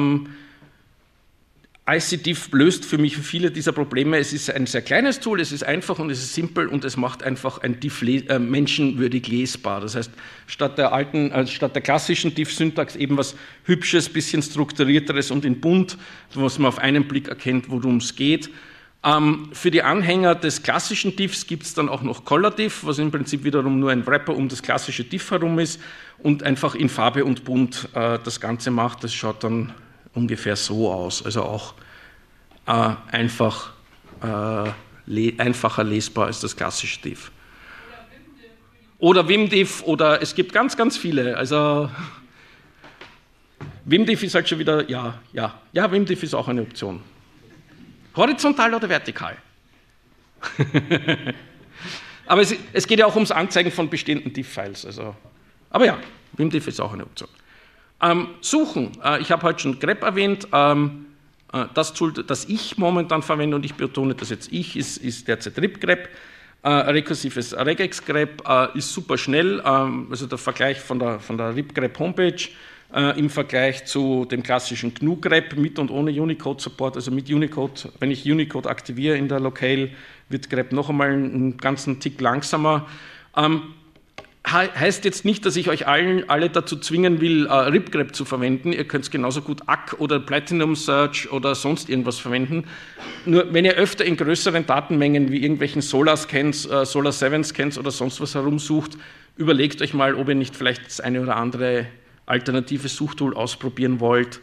ICDiff löst für mich viele dieser Probleme. Es ist ein sehr kleines Tool, es ist einfach und es ist simpel und es macht einfach ein Diff menschenwürdig lesbar. Das heißt, statt der klassischen Diff-Syntax eben was Hübsches, bisschen strukturierteres und in bunt, was man auf einen Blick erkennt, worum es geht. Für die Anhänger des klassischen Diffs gibt es dann auch noch Color-Diff, was im Prinzip wiederum nur ein Wrapper um das klassische Diff herum ist und einfach in Farbe und bunt das Ganze macht. Das schaut dann ungefähr so aus, also auch einfacher lesbar als das klassische Diff. Oder Vimdiff, oder es gibt ganz, ganz viele. Also Vimdiff ist halt schon wieder, ja, Vimdiff ist auch eine Option. Horizontal oder vertikal? Aber es geht ja auch ums Anzeigen von bestehenden Diff-Files. Also, aber ja, Vimdiff ist auch eine Option. Suchen. Ich habe heute schon grep erwähnt. Das Tool, das ich momentan verwende, und ich betone das jetzt ist derzeit ripgrep. Rekursives regexgrep ist super schnell. Also der Vergleich von der ripgrep Homepage im Vergleich zu dem klassischen GNU-grep mit und ohne Unicode-Support. Also mit Unicode, wenn ich Unicode aktiviere in der Locale, wird grep noch einmal einen ganzen Tick langsamer. Heißt jetzt nicht, dass ich euch alle dazu zwingen will, ripgrep zu verwenden. Ihr könnt genauso gut ACK oder Platinum Search oder sonst irgendwas verwenden. Nur wenn ihr öfter in größeren Datenmengen wie irgendwelchen Solar-Scans, Solar-7-Scans oder sonst was herumsucht, überlegt euch mal, ob ihr nicht vielleicht das eine oder andere alternative Suchtool ausprobieren wollt,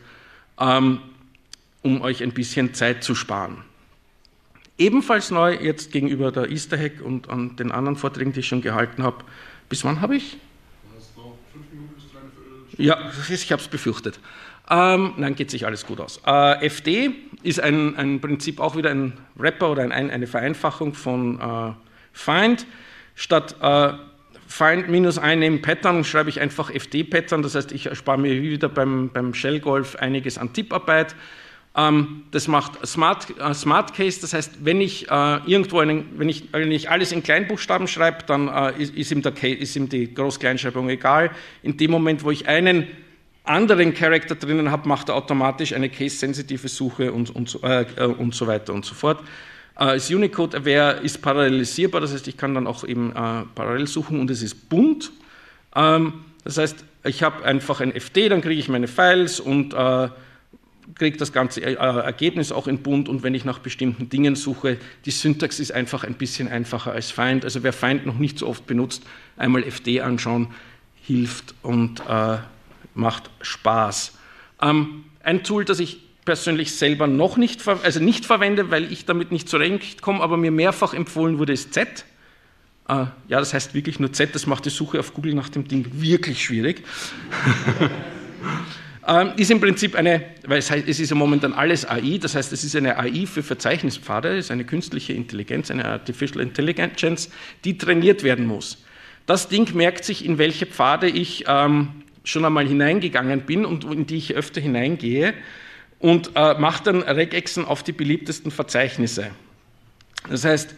um euch ein bisschen Zeit zu sparen. Ebenfalls neu jetzt gegenüber der Easter Hack und an den anderen Vorträgen, die ich schon gehalten habe. Bis wann habe ich? Du hast noch 5 Minuten bis 3 Viertelstunde. Ja, ich habe es befürchtet. Nein, geht sich alles gut aus. FD ist ein Prinzip auch wieder ein Wrapper oder eine Vereinfachung von Find. Statt Find minus einnehmen Pattern schreibe ich einfach FD-Pattern. Das heißt, ich erspare mir wieder beim Shell-Golf einiges an Tipparbeit. Das macht Smart Case, das heißt, wenn ich wenn ich alles in Kleinbuchstaben schreibe, dann ist ihm die Groß-Kleinschreibung egal. In dem Moment, wo ich einen anderen Charakter drinnen habe, macht er automatisch eine case-sensitive Suche und so weiter und so fort. Das Unicode-Aware ist parallelisierbar, das heißt, ich kann dann auch eben parallel suchen und es ist bunt. Das heißt, ich habe einfach ein FD, dann kriege ich meine Files und kriege das ganze Ergebnis auch in bunt und wenn ich nach bestimmten Dingen suche, die Syntax ist einfach ein bisschen einfacher als Find. Also wer Find noch nicht so oft benutzt, einmal FD anschauen, hilft und macht Spaß. Ein Tool, das ich persönlich selber noch nicht verwende, weil ich damit nicht zurechtkomme, aber mir mehrfach empfohlen wurde, ist Z. Ja, das heißt wirklich nur Z, das macht die Suche auf Google nach dem Ding wirklich schwierig. Ist im Prinzip weil es ist ja momentan alles AI, das heißt, es ist eine AI für Verzeichnispfade, es ist eine künstliche Intelligenz, eine Artificial Intelligence, die trainiert werden muss. Das Ding merkt sich, in welche Pfade ich schon einmal hineingegangen bin und in die ich öfter hineingehe und macht dann Regexen auf die beliebtesten Verzeichnisse. Das heißt,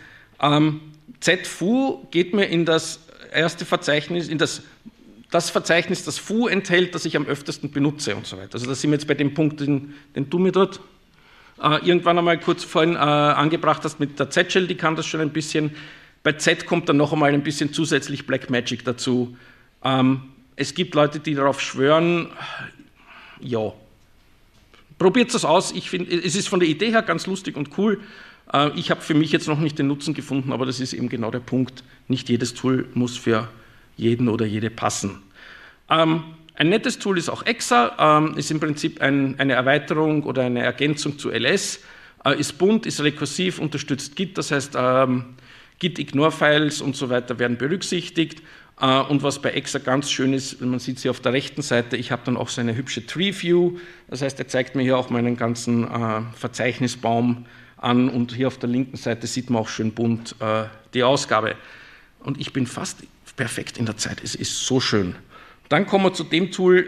ZFU geht mir in das erste Verzeichnis, in das Verzeichnis, das Foo enthält, das ich am öftesten benutze und so weiter. Also da sind wir jetzt bei dem Punkt, den du mir dort irgendwann einmal kurz vorhin angebracht hast mit der Z-Shell, die kann das schon ein bisschen. Bei Z kommt dann noch einmal ein bisschen zusätzlich Blackmagic dazu. Es gibt Leute, die darauf schwören, ja, probiert das aus. Ich finde, es ist von der Idee her ganz lustig und cool. Ich habe für mich jetzt noch nicht den Nutzen gefunden, aber das ist eben genau der Punkt. Nicht jedes Tool muss für jeden oder jede passen. Ein nettes Tool ist auch Exa, ist im Prinzip eine Erweiterung oder eine Ergänzung zu LS, ist bunt, ist rekursiv, unterstützt Git, das heißt Git-Ignore-Files und so weiter werden berücksichtigt. Und was bei Exa ganz schön ist, man sieht sie auf der rechten Seite, ich habe dann auch so eine hübsche Tree-View, das heißt, er zeigt mir hier auch meinen ganzen Verzeichnisbaum an und hier auf der linken Seite sieht man auch schön bunt die Ausgabe. Und ich bin fast perfekt in der Zeit, es ist so schön. Dann kommen wir zu dem Tool,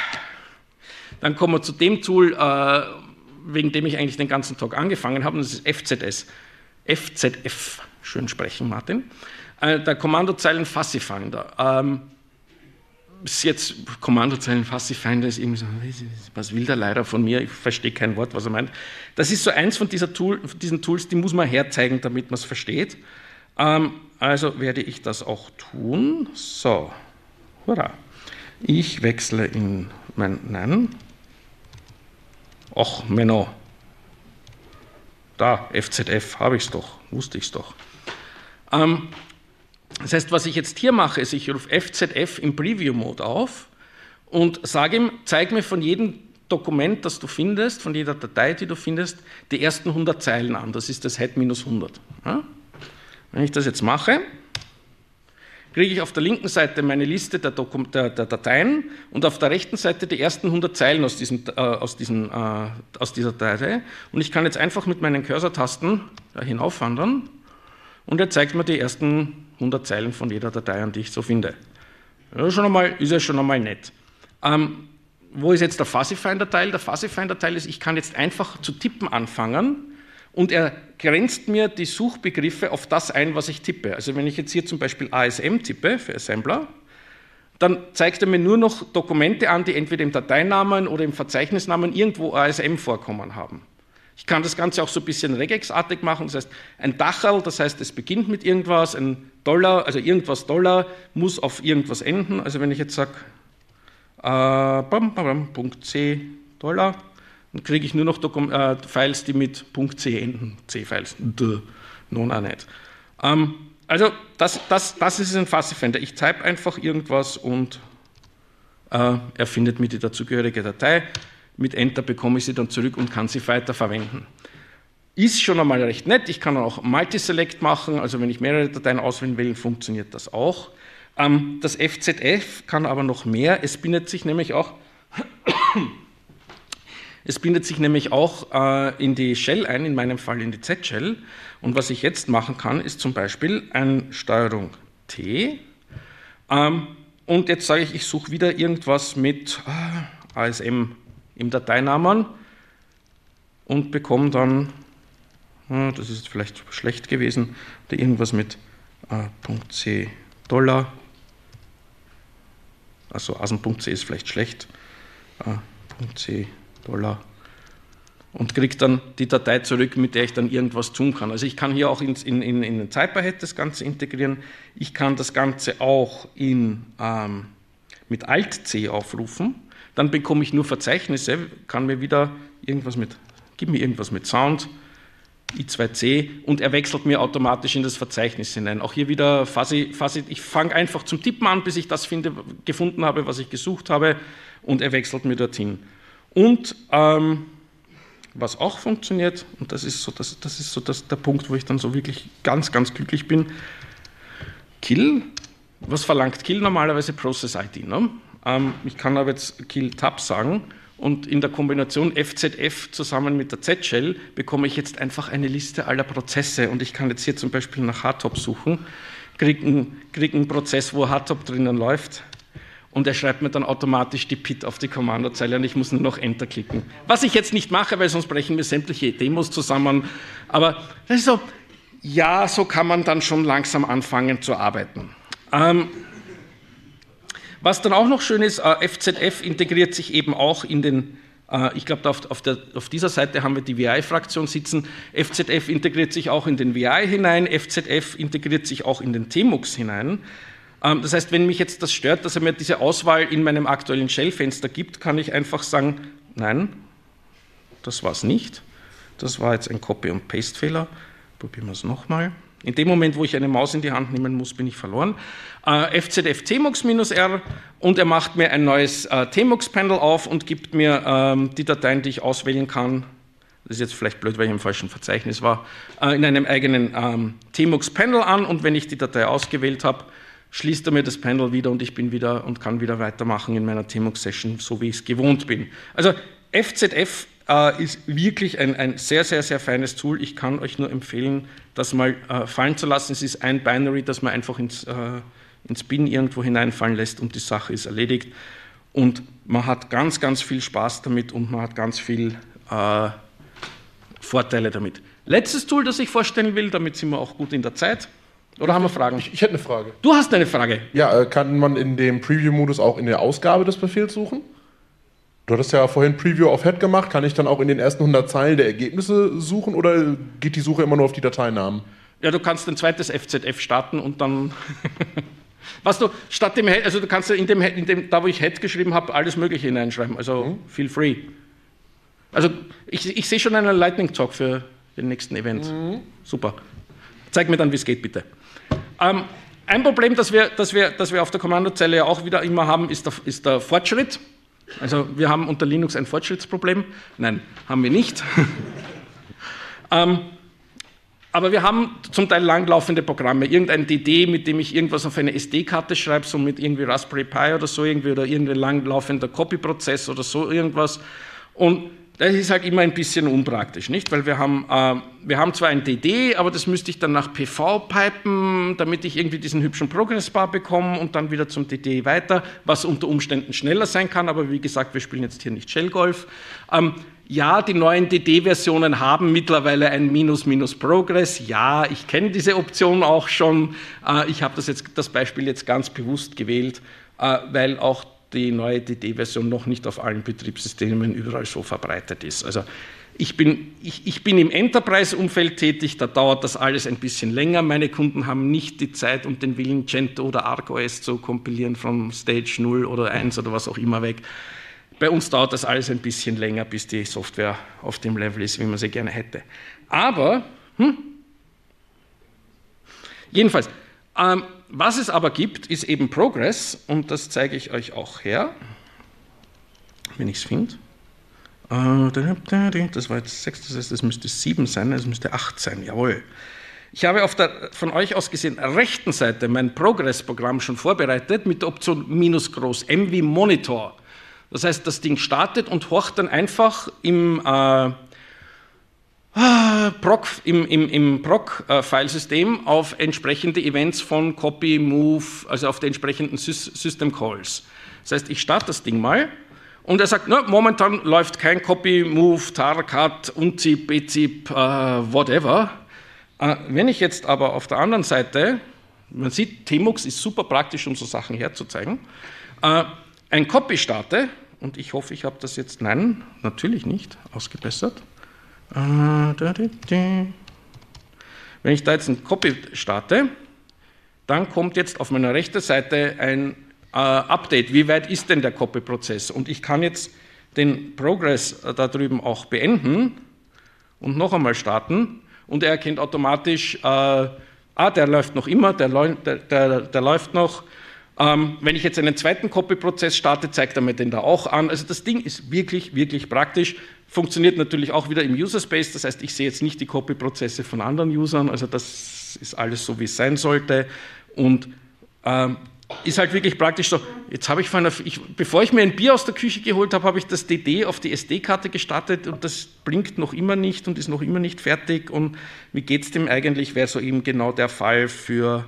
wegen dem ich eigentlich den ganzen Tag angefangen habe, und das ist FZF, schön sprechen, Martin. Der Kommandozeilen Fuzzy Finder. Bis jetzt Kommandozeilen Fuzzy Finder ist irgendwie so, was will der leider von mir? Ich verstehe kein Wort, was er meint. Das ist so eins von diesen Tools, die muss man herzeigen, damit man es versteht. Also werde ich das auch tun. So, hurra. Ich wechsle in nein. Och, Menno. Da, FZF, habe ich es doch, wusste ich es doch. Das heißt, was ich jetzt hier mache, ist, ich rufe FZF im Preview-Mode auf und sage ihm, zeig mir von jedem Dokument, das du findest, von jeder Datei, die du findest, die ersten 100 Zeilen an. Das ist das Head minus 100. Ja? Wenn ich das jetzt mache, kriege ich auf der linken Seite meine Liste der Dateien und auf der rechten Seite die ersten 100 Zeilen aus dieser Datei. Und ich kann jetzt einfach mit meinen Cursor-Tasten da hinaufwandern und er zeigt mir die ersten 100 Zeilen von jeder Datei an, die ich so finde. Ja, ist ja schon einmal nett. Wo ist jetzt der Fuzzy Finder-Teil? Der Fuzzy Finder-Teil ist, ich kann jetzt einfach zu tippen anfangen und er grenzt mir die Suchbegriffe auf das ein, was ich tippe. Also wenn ich jetzt hier zum Beispiel ASM tippe für Assembler, dann zeigt er mir nur noch Dokumente an, die entweder im Dateinamen oder im Verzeichnisnamen irgendwo ASM vorkommen haben. Ich kann das Ganze auch so ein bisschen Regex-artig machen, das heißt ein Dacherl, das heißt es beginnt mit irgendwas, ein Dollar, also irgendwas Dollar muss auf irgendwas enden. Also wenn ich jetzt sage .c Dollar, dann kriege ich nur noch Files, die mit .c enden, C-Files, nun auch nicht. Also das ist ein Fuzzy Finder. Ich type einfach irgendwas und er findet mir die dazugehörige Datei. Mit Enter bekomme ich sie dann zurück und kann sie weiterverwenden. Ist schon einmal recht nett. Ich kann auch Multiselect machen, also wenn ich mehrere Dateien auswählen will, funktioniert das auch. Das FZF kann aber noch mehr. Es bindet sich nämlich auch in die Shell ein, in meinem Fall in die Z-Shell. Und was ich jetzt machen kann, ist zum Beispiel ein Steuerung T. Und jetzt sage ich, ich suche wieder irgendwas mit ASM im Dateinamen und bekomme dann, das ist vielleicht schlecht gewesen, oder irgendwas mit .c Dollar, also asen.c ist vielleicht schlecht, .c Dollar und kriege dann die Datei zurück, mit der ich dann irgendwas tun kann. Also ich kann hier auch in den Typerhead das Ganze integrieren, ich kann das Ganze auch mit Alt-C aufrufen. dann bekomme ich nur Verzeichnisse, kann mir wieder gib mir irgendwas mit Sound, I2C, und er wechselt mir automatisch in das Verzeichnis hinein. Auch hier wieder ich fange einfach zum Tippen an, bis ich das gefunden habe, was ich gesucht habe, und er wechselt mir dorthin. Und was auch funktioniert, und das ist so der Punkt, wo ich dann so wirklich ganz, ganz glücklich bin, Kill. Was verlangt Kill normalerweise? Process ID. Ne? Ich kann aber jetzt Kill Tab sagen, und in der Kombination FZF zusammen mit der Z-Shell bekomme ich jetzt einfach eine Liste aller Prozesse, und ich kann jetzt hier zum Beispiel nach Hardtop suchen, kriege einen Prozess, wo Hardtop drinnen läuft, und er schreibt mir dann automatisch die PIT auf die Kommandozeile, und ich muss nur noch Enter klicken. Was ich jetzt nicht mache, weil sonst brechen mir sämtliche Demos zusammen, aber das ist so, ja, so kann man dann schon langsam anfangen zu arbeiten. Was dann auch noch schön ist, FZF integriert sich eben auch in den, ich glaube, auf dieser Seite haben wir die VI-Fraktion sitzen, FZF integriert sich auch in den VI hinein, FZF integriert sich auch in den Tmux hinein. Das heißt, wenn mich jetzt das stört, dass er mir diese Auswahl in meinem aktuellen Shell-Fenster gibt, kann ich einfach sagen, nein, das war es nicht, das war jetzt ein Copy- und Paste-Fehler, probieren wir es nochmal. In dem Moment, wo ich eine Maus in die Hand nehmen muss, bin ich verloren. FZF Tmux-R, und er macht mir ein neues Tmux-Panel auf und gibt mir die Dateien, die ich auswählen kann. Das ist jetzt vielleicht blöd, weil ich im falschen Verzeichnis war, in einem eigenen Tmux-Panel an, und wenn ich die Datei ausgewählt habe, schließt er mir das Panel wieder, und ich bin wieder und kann wieder weitermachen in meiner Tmux-Session, so wie ich es gewohnt bin. Also FZF ist wirklich ein sehr, sehr, sehr feines Tool. Ich kann euch nur empfehlen, das mal fallen zu lassen. Es ist ein Binary, das man einfach ins Bin irgendwo hineinfallen lässt, und die Sache ist erledigt. Und man hat ganz, ganz viel Spaß damit, und man hat ganz viel Vorteile damit. Letztes Tool, das ich vorstellen will, damit sind wir auch gut in der Zeit. Oder haben wir Fragen? Ich hätte eine Frage. Du hast eine Frage. Ja, kann man in dem Preview-Modus auch in der Ausgabe des Befehls suchen? Du hattest ja vorhin Preview auf Head gemacht. Kann ich dann auch in den ersten 100 Zeilen der Ergebnisse suchen, oder geht die Suche immer nur auf die Dateinamen? Ja, du kannst ein zweites FZF starten und dann... Was du statt dem Head, also du kannst in dem, da wo ich Head geschrieben habe, alles Mögliche hineinschreiben. Also feel free. Also ich sehe schon einen Lightning Talk für den nächsten Event. Super. Zeig mir dann, wie es geht, bitte. Ein Problem, das wir auf der Kommandozeile ja auch wieder immer haben, ist der Fortschritt. Also wir haben unter Linux ein Fortschrittsproblem. Nein, haben wir nicht. Aber wir haben zum Teil langlaufende Programme. Irgendein DD, mit dem ich irgendwas auf eine SD-Karte schreibe, so mit irgendwie Raspberry Pi oder so irgendwie, oder irgendein langlaufender Copy-Prozess oder so irgendwas. Und das ist halt immer ein bisschen unpraktisch, nicht? Weil wir haben zwar ein DD, aber das müsste ich dann nach PV pipen, damit ich irgendwie diesen hübschen Progress-Bar bekomme, und dann wieder zum DD weiter, was unter Umständen schneller sein kann, aber wie gesagt, wir spielen jetzt hier nicht Shell-Golf. Ja, die neuen DD-Versionen haben mittlerweile ein Minus-Minus-Progress. Ja, ich kenne diese Option auch schon. Ich habe das Beispiel jetzt ganz bewusst gewählt, weil auch die neue DD-Version noch nicht auf allen Betriebssystemen überall so verbreitet ist. Also ich bin im Enterprise-Umfeld tätig, da dauert das alles ein bisschen länger. Meine Kunden haben nicht die Zeit und den Willen, Gentoo oder ArcOS zu kompilieren von Stage 0 oder 1 oder was auch immer weg. Bei uns dauert das alles ein bisschen länger, bis die Software auf dem Level ist, wie man sie gerne hätte. Aber, jedenfalls, was es aber gibt, ist eben Progress, und das zeige ich euch auch her, wenn ich es finde. Das war jetzt 6, das heißt, das müsste 7 sein, das müsste 8 sein, jawohl. Ich habe auf der von euch aus gesehen rechten Seite mein Progress-Programm schon vorbereitet mit der Option -M wie Monitor. Das heißt, das Ding startet und horcht dann einfach im Proc-Filesystem auf entsprechende Events von Copy, Move, also auf die entsprechenden System Calls. Das heißt, ich starte das Ding mal und er sagt, momentan läuft kein Copy, Move, Tar, Cut, Unzip, Bezip, whatever. Wenn ich jetzt aber auf der anderen Seite, man sieht, Tmux ist super praktisch, um so Sachen herzuzeigen, ein Copy starte, und ich hoffe, ich habe das jetzt, nein, natürlich nicht, ausgebessert. Wenn ich da jetzt ein Copy starte, dann kommt jetzt auf meiner rechten Seite ein Update, wie weit ist denn der Copy-Prozess? Und ich kann jetzt den Progress da drüben auch beenden und noch einmal starten und er erkennt automatisch, der läuft noch immer, der läuft noch. Wenn ich jetzt einen zweiten Copy-Prozess starte, zeigt er mir den da auch an. Also das Ding ist wirklich, wirklich praktisch. Funktioniert natürlich auch wieder im User-Space, das heißt, ich sehe jetzt nicht die Copy-Prozesse von anderen Usern, also das ist alles so, wie es sein sollte. Und ist halt wirklich praktisch so, jetzt habe bevor ich mir ein Bier aus der Küche geholt habe, habe ich das DD auf die SD-Karte gestartet und das blinkt noch immer nicht und ist noch immer nicht fertig. Und wie geht es dem eigentlich, wäre so eben genau der Fall für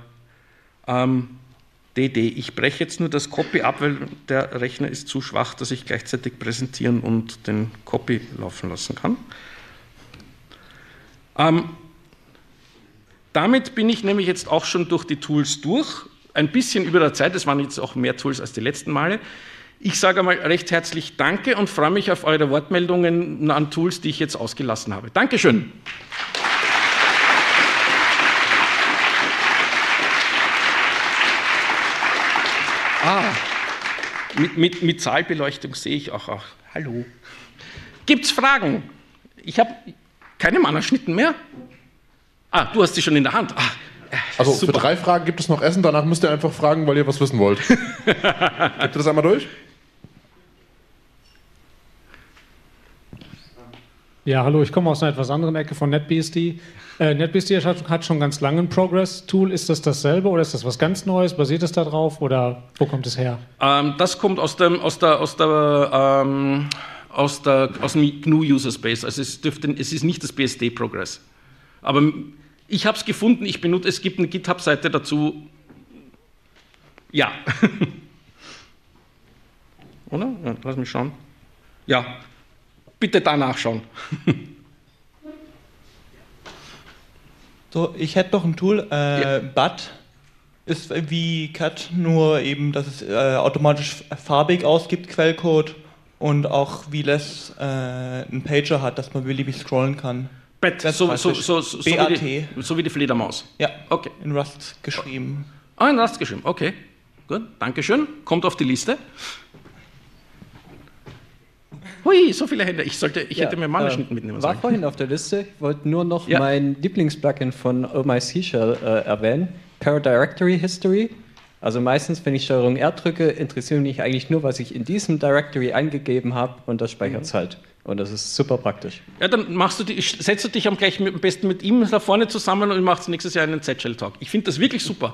DD. Ich breche jetzt nur das Copy ab, weil der Rechner ist zu schwach, dass ich gleichzeitig präsentieren und den Copy laufen lassen kann. Damit bin ich nämlich jetzt auch schon durch die Tools durch. Ein bisschen über der Zeit, es waren jetzt auch mehr Tools als die letzten Male. Ich sage einmal recht herzlich Danke und freue mich auf eure Wortmeldungen an Tools, die ich jetzt ausgelassen habe. Dankeschön. Mit Zahlbeleuchtung sehe ich auch. Hallo. Gibt es Fragen? Ich habe keine Mannerschnitten mehr. Du hast sie schon in der Hand. Also super. Für 3 Fragen gibt es noch Essen, danach müsst ihr einfach fragen, weil ihr was wissen wollt. Gebt ihr das einmal durch? Ja, hallo, ich komme aus einer etwas anderen Ecke von NetBSD. NetBSD hat schon ganz lange ein Progress-Tool. Ist das dasselbe oder ist das was ganz Neues? Basiert es da drauf oder wo kommt es her? Das kommt aus dem GNU User Space. Also es ist nicht das BSD Progress. Aber ich habe es gefunden, es gibt eine GitHub-Seite dazu. Ja. Oder? Ja, lass mich schauen. Ja. Bitte da nachschauen. So, ich hätte noch ein Tool, BUD ist wie CAT, nur eben, dass es automatisch farbig ausgibt, Quellcode, und auch wie LESS einen Pager hat, dass man beliebig scrollen kann. BAT, so wie die Fledermaus. Ja, okay. In Rust geschrieben. In Rust geschrieben, okay. Gut, Dankeschön. Kommt auf die Liste. Hui, so viele Hände. Ich hätte mir Mannerschnitten mitnehmen sollen. War vorhin auf der Liste. Ich wollte nur noch mein Lieblingsplugin von OMySQL erwähnen. Paradirectory History. Also meistens, wenn ich Steuerung R drücke, interessiert mich eigentlich nur, was ich in diesem Directory eingegeben habe, und das speichert es halt. Und das ist super praktisch. Ja, dann setzt du dich am besten mit ihm da vorne zusammen und machst nächstes Jahr einen Z-Shell-Talk. Ich finde das wirklich super.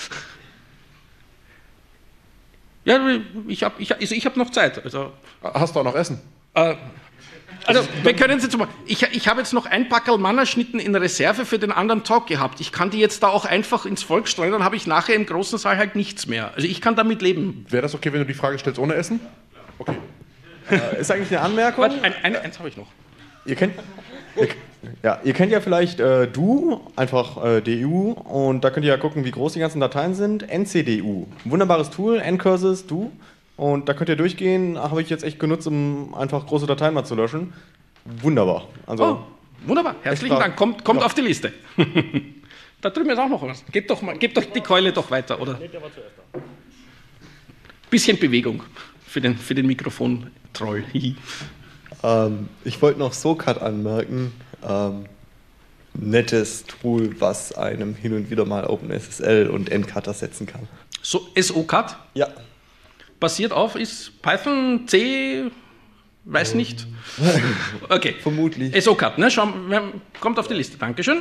Ja, ich hab noch Zeit. Also, hast du auch noch Essen? Also, wir können jetzt mal. Ich habe jetzt noch ein Packerl Mannerschnitten in Reserve für den anderen Talk gehabt. Ich kann die jetzt da auch einfach ins Volk streuen, dann habe ich nachher im großen Saal halt nichts mehr. Also ich kann damit leben. Wäre das okay, wenn du die Frage stellst ohne Essen? Okay. Ist eigentlich eine Anmerkung? Eins habe ich noch. Ihr kennt ja vielleicht einfach DU, und da könnt ihr ja gucken, wie groß die ganzen Dateien sind. NCDU, wunderbares Tool, Ncurses, Du, und da könnt ihr durchgehen. Habe ich jetzt echt genutzt, um einfach große Dateien mal zu löschen. Wunderbar. Also, wunderbar, herzlichen Dank. Kommt auf die Liste. Da drüben ist auch noch was. Gebt doch die Keule doch weiter, oder? Bisschen Bewegung für den Mikrofon-Troll. Ich wollte noch SOCAT anmerken. Nettes Tool, was einem hin und wieder mal OpenSSL und NCAT ersetzen kann. So, SOCAT? Ja. Basiert auf, ist Python, C, weiß nicht. Okay. Vermutlich. SOCAT, ne? Kommt auf die Liste. Dankeschön.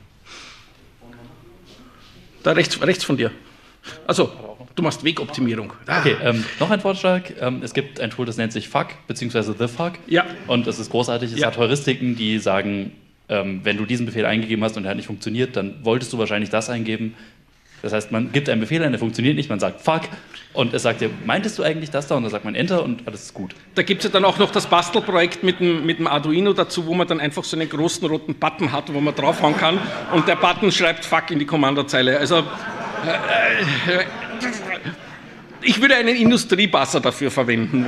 Da rechts von dir. Also, du machst Wegoptimierung. Okay, noch ein Vorschlag. Es gibt ein Tool, das nennt sich Fuck, beziehungsweise The Fuck. Ja. Und es ist großartig. Es hat Heuristiken, die sagen, wenn du diesen Befehl eingegeben hast und der hat nicht funktioniert, dann wolltest du wahrscheinlich das eingeben. Das heißt, man gibt einen Befehl ein, der funktioniert nicht, man sagt Fuck und es sagt dir, meintest du eigentlich das da? Und dann sagt man Enter und alles ist gut. Da gibt es ja dann auch noch das Bastelprojekt mit dem Arduino dazu, wo man dann einfach so einen großen roten Button hat, wo man draufhauen kann und der Button schreibt Fuck in die Kommandozeile. Also ich würde einen Industriebuzzer dafür verwenden.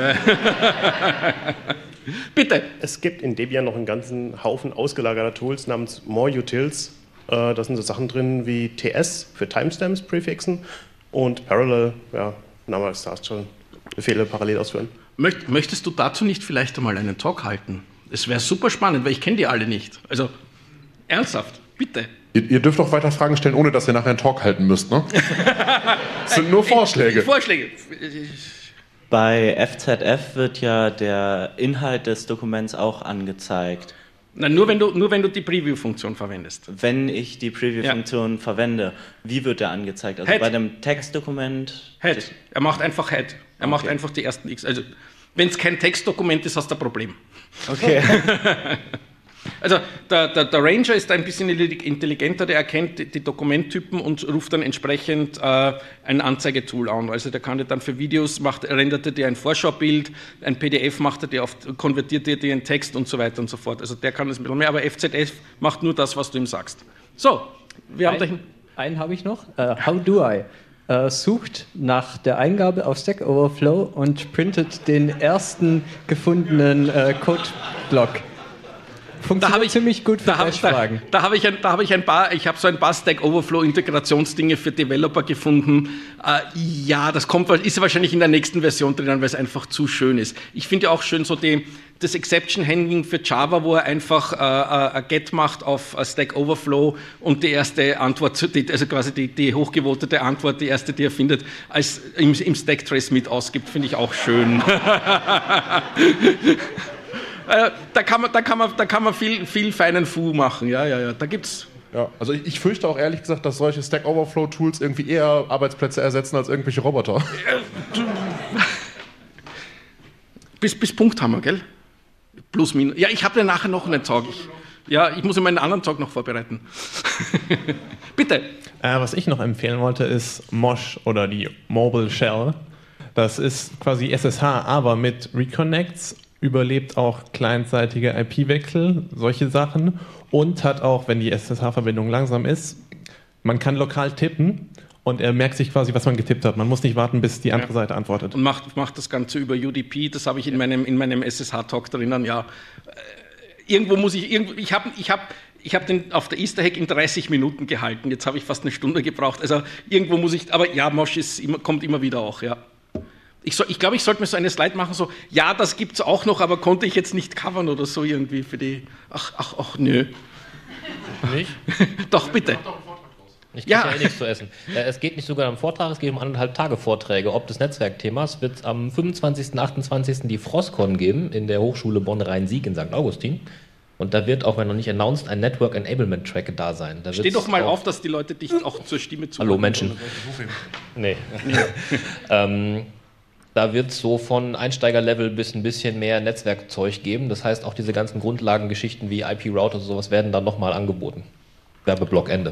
Bitte. Es gibt in Debian noch einen ganzen Haufen ausgelagerter Tools namens More Utils. Da sind so Sachen drin wie TS für Timestamps, Prefixen, und Parallel, ja, aber es darfst schon Befehle parallel ausführen. Möchtest du dazu nicht vielleicht einmal einen Talk halten? Es wäre super spannend, weil ich kenne die alle nicht. Also ernsthaft, bitte. Ihr dürft auch weiter Fragen stellen, ohne dass ihr nachher einen Talk halten müsst, ne? Das sind nur Vorschläge. Vorschläge. Bei FZF wird ja der Inhalt des Dokuments auch angezeigt. Nein, nur wenn du die Preview-Funktion verwendest. Wenn ich die Preview-Funktion verwende, wie wird der angezeigt? Also Head. bei dem Textdokument? Head. Er macht einfach Head. Er macht einfach die ersten X. Also, wenn es kein Textdokument ist, hast du ein Problem. Okay. Also, der Ranger ist ein bisschen intelligenter, der erkennt die Dokumenttypen und ruft dann entsprechend ein Anzeigetool an. Also, der kann dir dann für Videos, rendert er dir ein Vorschaubild, ein PDF macht er dir konvertiert er dir in Text und so weiter und so fort. Also, der kann das ein bisschen mehr, aber FZF macht nur das, was du ihm sagst. So, wir haben dahin. Einen habe ich noch. How do I? Sucht nach der Eingabe auf Stack Overflow und printet den ersten gefundenen Codeblock. Funktioniert ziemlich gut für Hash-Fragen. Da habe ich ein paar Stack Overflow Integrationsdinge für Developer gefunden. Ja, das ist wahrscheinlich in der nächsten Version drin, weil es einfach zu schön ist. Ich finde ja auch schön so das Exception Handling für Java, wo er einfach ein Get macht auf Stack Overflow und die erste Antwort, also quasi die hochgevotete Antwort, die erste, die er findet, als im Stack Trace mit ausgibt, finde ich auch schön. Da kann man viel feinen Fu machen. Ja, da gibt's. Ja, also ich fürchte auch ehrlich gesagt, dass solche Stack Overflow Tools irgendwie eher Arbeitsplätze ersetzen als irgendwelche Roboter. Bis Punkt haben wir, gell? Plus, minus. Ja, ich habe ja nachher noch einen Talk. Ich muss meinen anderen Talk noch vorbereiten. Bitte. Was ich noch empfehlen wollte, ist Mosh oder die Mobile Shell. Das ist quasi SSH, aber mit Reconnects, überlebt auch clientseitige IP-Wechsel, solche Sachen, und hat auch, wenn die SSH-Verbindung langsam ist, man kann lokal tippen und er merkt sich quasi, was man getippt hat. Man muss nicht warten, bis die andere Seite antwortet. Und macht das Ganze über UDP, das habe ich in meinem SSH-Talk drinnen, ja. Irgendwo muss ich habe den auf der Easter Hack in 30 Minuten gehalten, jetzt habe ich fast eine Stunde gebraucht, also irgendwo muss ich, aber ja, Mosh kommt immer wieder auch, ja. Ich glaube, ich sollte mir so eine Slide machen, so, ja, das gibt es auch noch, aber konnte ich jetzt nicht covern oder so irgendwie für die, ach, nö. Nicht? Doch, bitte. Ich kriege ja nichts zu essen. Es geht nicht sogar am Vortrag, es geht um 1,5 Tage Vorträge. Ob des Netzwerkthemas wird es am 25. und 28. die Frostcon geben in der Hochschule Bonn-Rhein-Sieg in St. Augustin. Und da wird, auch wenn noch nicht announced, ein Network Enablement Track da sein. Da steh doch mal auf, dass die Leute dich auch zur Stimme zuhören. Hallo Menschen. Nee. Da wird es so von Einsteigerlevel bis ein bisschen mehr Netzwerkzeug geben. Das heißt, auch diese ganzen Grundlagengeschichten wie IP-Router und sowas werden dann nochmal angeboten. Werbeblock Ende.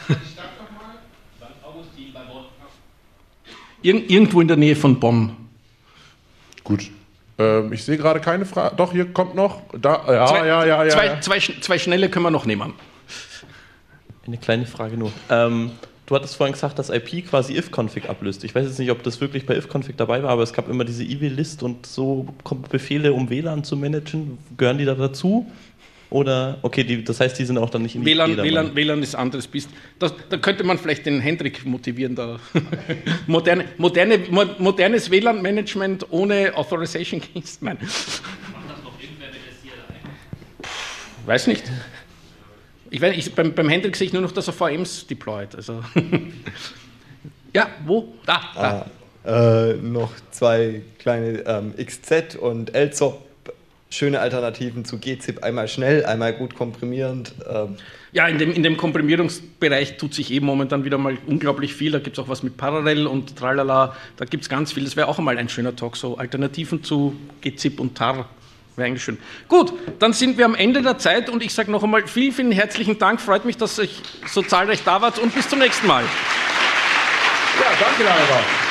Irgendwo in der Nähe von Bonn. Gut. Ich sehe gerade keine Frage. Doch, hier kommt noch. Da, Zwei schnelle können wir noch nehmen. Eine kleine Frage nur. Du hattest vorhin gesagt, dass IP quasi if-config ablöst. Ich weiß jetzt nicht, ob das wirklich bei if-config dabei war, aber es gab immer diese IW-List und so Befehle, um WLAN zu managen. Gehören die da dazu? Oder, okay, das heißt, die sind auch dann nicht in die WLAN ist anderes Biest. Da könnte man vielleicht den Hendrik motivieren. Da. Modernes WLAN-Management ohne Authorization Keys. Nein. Macht das noch irgendwer mit der CLI? Weiß nicht. Beim Hendrik sehe ich nur noch, dass er VMs deployt. Also. Ja, wo? Da. Noch zwei kleine XZ und LZOP. Schöne Alternativen zu gzip, einmal schnell, einmal gut komprimierend. Ja, in dem Komprimierungsbereich tut sich eben momentan wieder mal unglaublich viel. Da gibt es auch was mit Parallel und Tralala. Da gibt es ganz viel. Das wäre auch einmal ein schöner Talk, so Alternativen zu gzip und tar. Wäre eigentlich schön. Gut, dann sind wir am Ende der Zeit und ich sage noch einmal vielen, vielen herzlichen Dank. Freut mich, dass ihr so zahlreich da wart und bis zum nächsten Mal. Ja, danke, Laura.